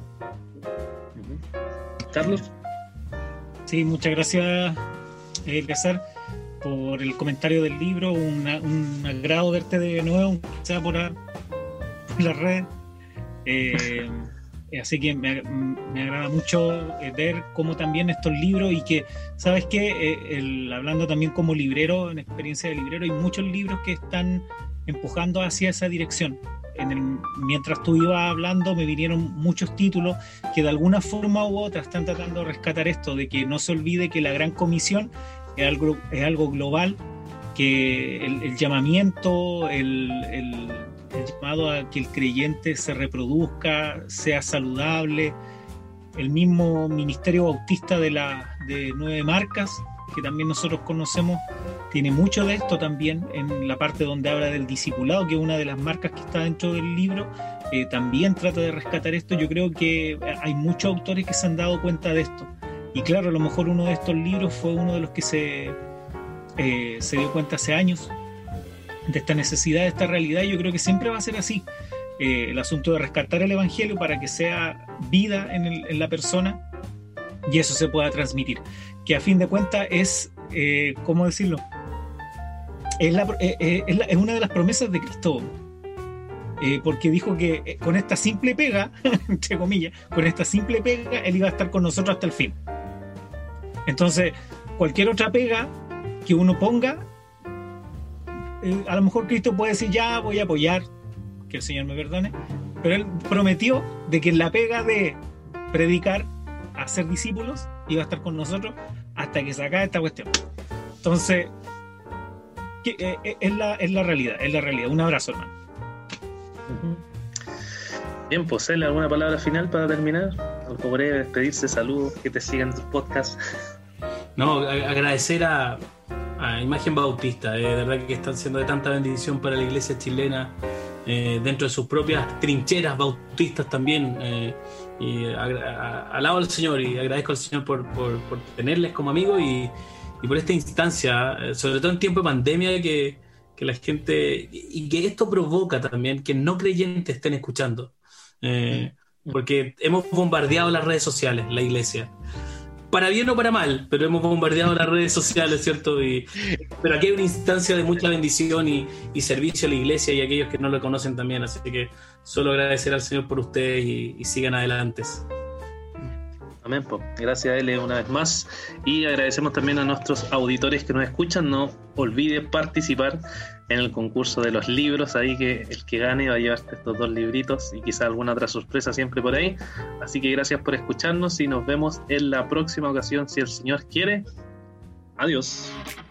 Uh-huh. Carlos.
Sí, muchas gracias, eh, César, por el comentario del libro. Una, un agrado verte de nuevo, sea por, a, por la red. Eh, así que me, me agrada mucho eh, ver cómo también estos libros, y que, ¿sabes qué? Eh, el, hablando también como librero, en experiencia de librero, hay muchos libros que están empujando hacia esa dirección. En el, mientras tú ibas hablando me vinieron muchos títulos que de alguna forma u otra están tratando de rescatar esto, de que no se olvide que la Gran Comisión es algo, es algo global, que el, el llamamiento, el, el, el llamado a que el creyente se reproduzca, sea saludable. El mismo Ministerio Bautista de, la, de Nueve Marcas, que también nosotros conocemos, tiene mucho de esto también en la parte donde habla del discipulado, que es una de las marcas que está dentro del libro. Eh, también trata de rescatar esto. Yo creo que hay muchos autores que se han dado cuenta de esto, y claro, a lo mejor uno de estos libros fue uno de los que se, eh, se dio cuenta hace años de esta necesidad, de esta realidad, y yo creo que siempre va a ser así. eh, el asunto de rescatar el Evangelio para que sea vida en, el, en la persona y eso se pueda transmitir. Que a fin de cuentas es, eh, ¿cómo decirlo? Es, la, eh, es, la, es una de las promesas de Cristo. Eh, porque dijo que eh, con esta simple pega, entre comillas, con esta simple pega, Él iba a estar con nosotros hasta el fin. Entonces, cualquier otra pega que uno ponga, eh, a lo mejor Cristo puede decir, ya voy a apoyar, que el Señor me perdone, pero Él prometió de que en la pega de predicar, hacer discípulos, iba a estar con nosotros hasta que se acabe esta cuestión. Entonces, que, eh, es, la, es la realidad, es la realidad. Un abrazo, hermano.
Bien, pues, ¿él alguna palabra final para terminar? Algo breve, despedirse, saludos, que te sigan tus podcasts.
No, agradecer a, a Imagen Bautista, eh, de verdad que están siendo de tanta bendición para la iglesia chilena, eh, dentro de sus propias trincheras bautistas también, eh, y a, a, alabo al Señor y agradezco al Señor por, por, por tenerles como amigos y, y por esta instancia, eh, sobre todo en tiempo de pandemia, que que la gente, y que esto provoca también que no creyentes estén escuchando, eh, porque hemos bombardeado las redes sociales, la iglesia, para bien o para mal, pero hemos bombardeado las redes sociales, ¿cierto? Y, pero aquí hay una instancia de mucha bendición y, y servicio a la iglesia y a aquellos que no lo conocen también, así que solo agradecer al Señor por ustedes y, y sigan adelante.
Amén, po. Gracias a él una vez más y agradecemos también a nuestros auditores que nos escuchan. No olviden participar en el concurso de los libros, ahí que el que gane va a llevarse estos dos libritos y quizá alguna otra sorpresa siempre por ahí. Así que gracias por escucharnos y nos vemos en la próxima ocasión si el Señor quiere. Adiós.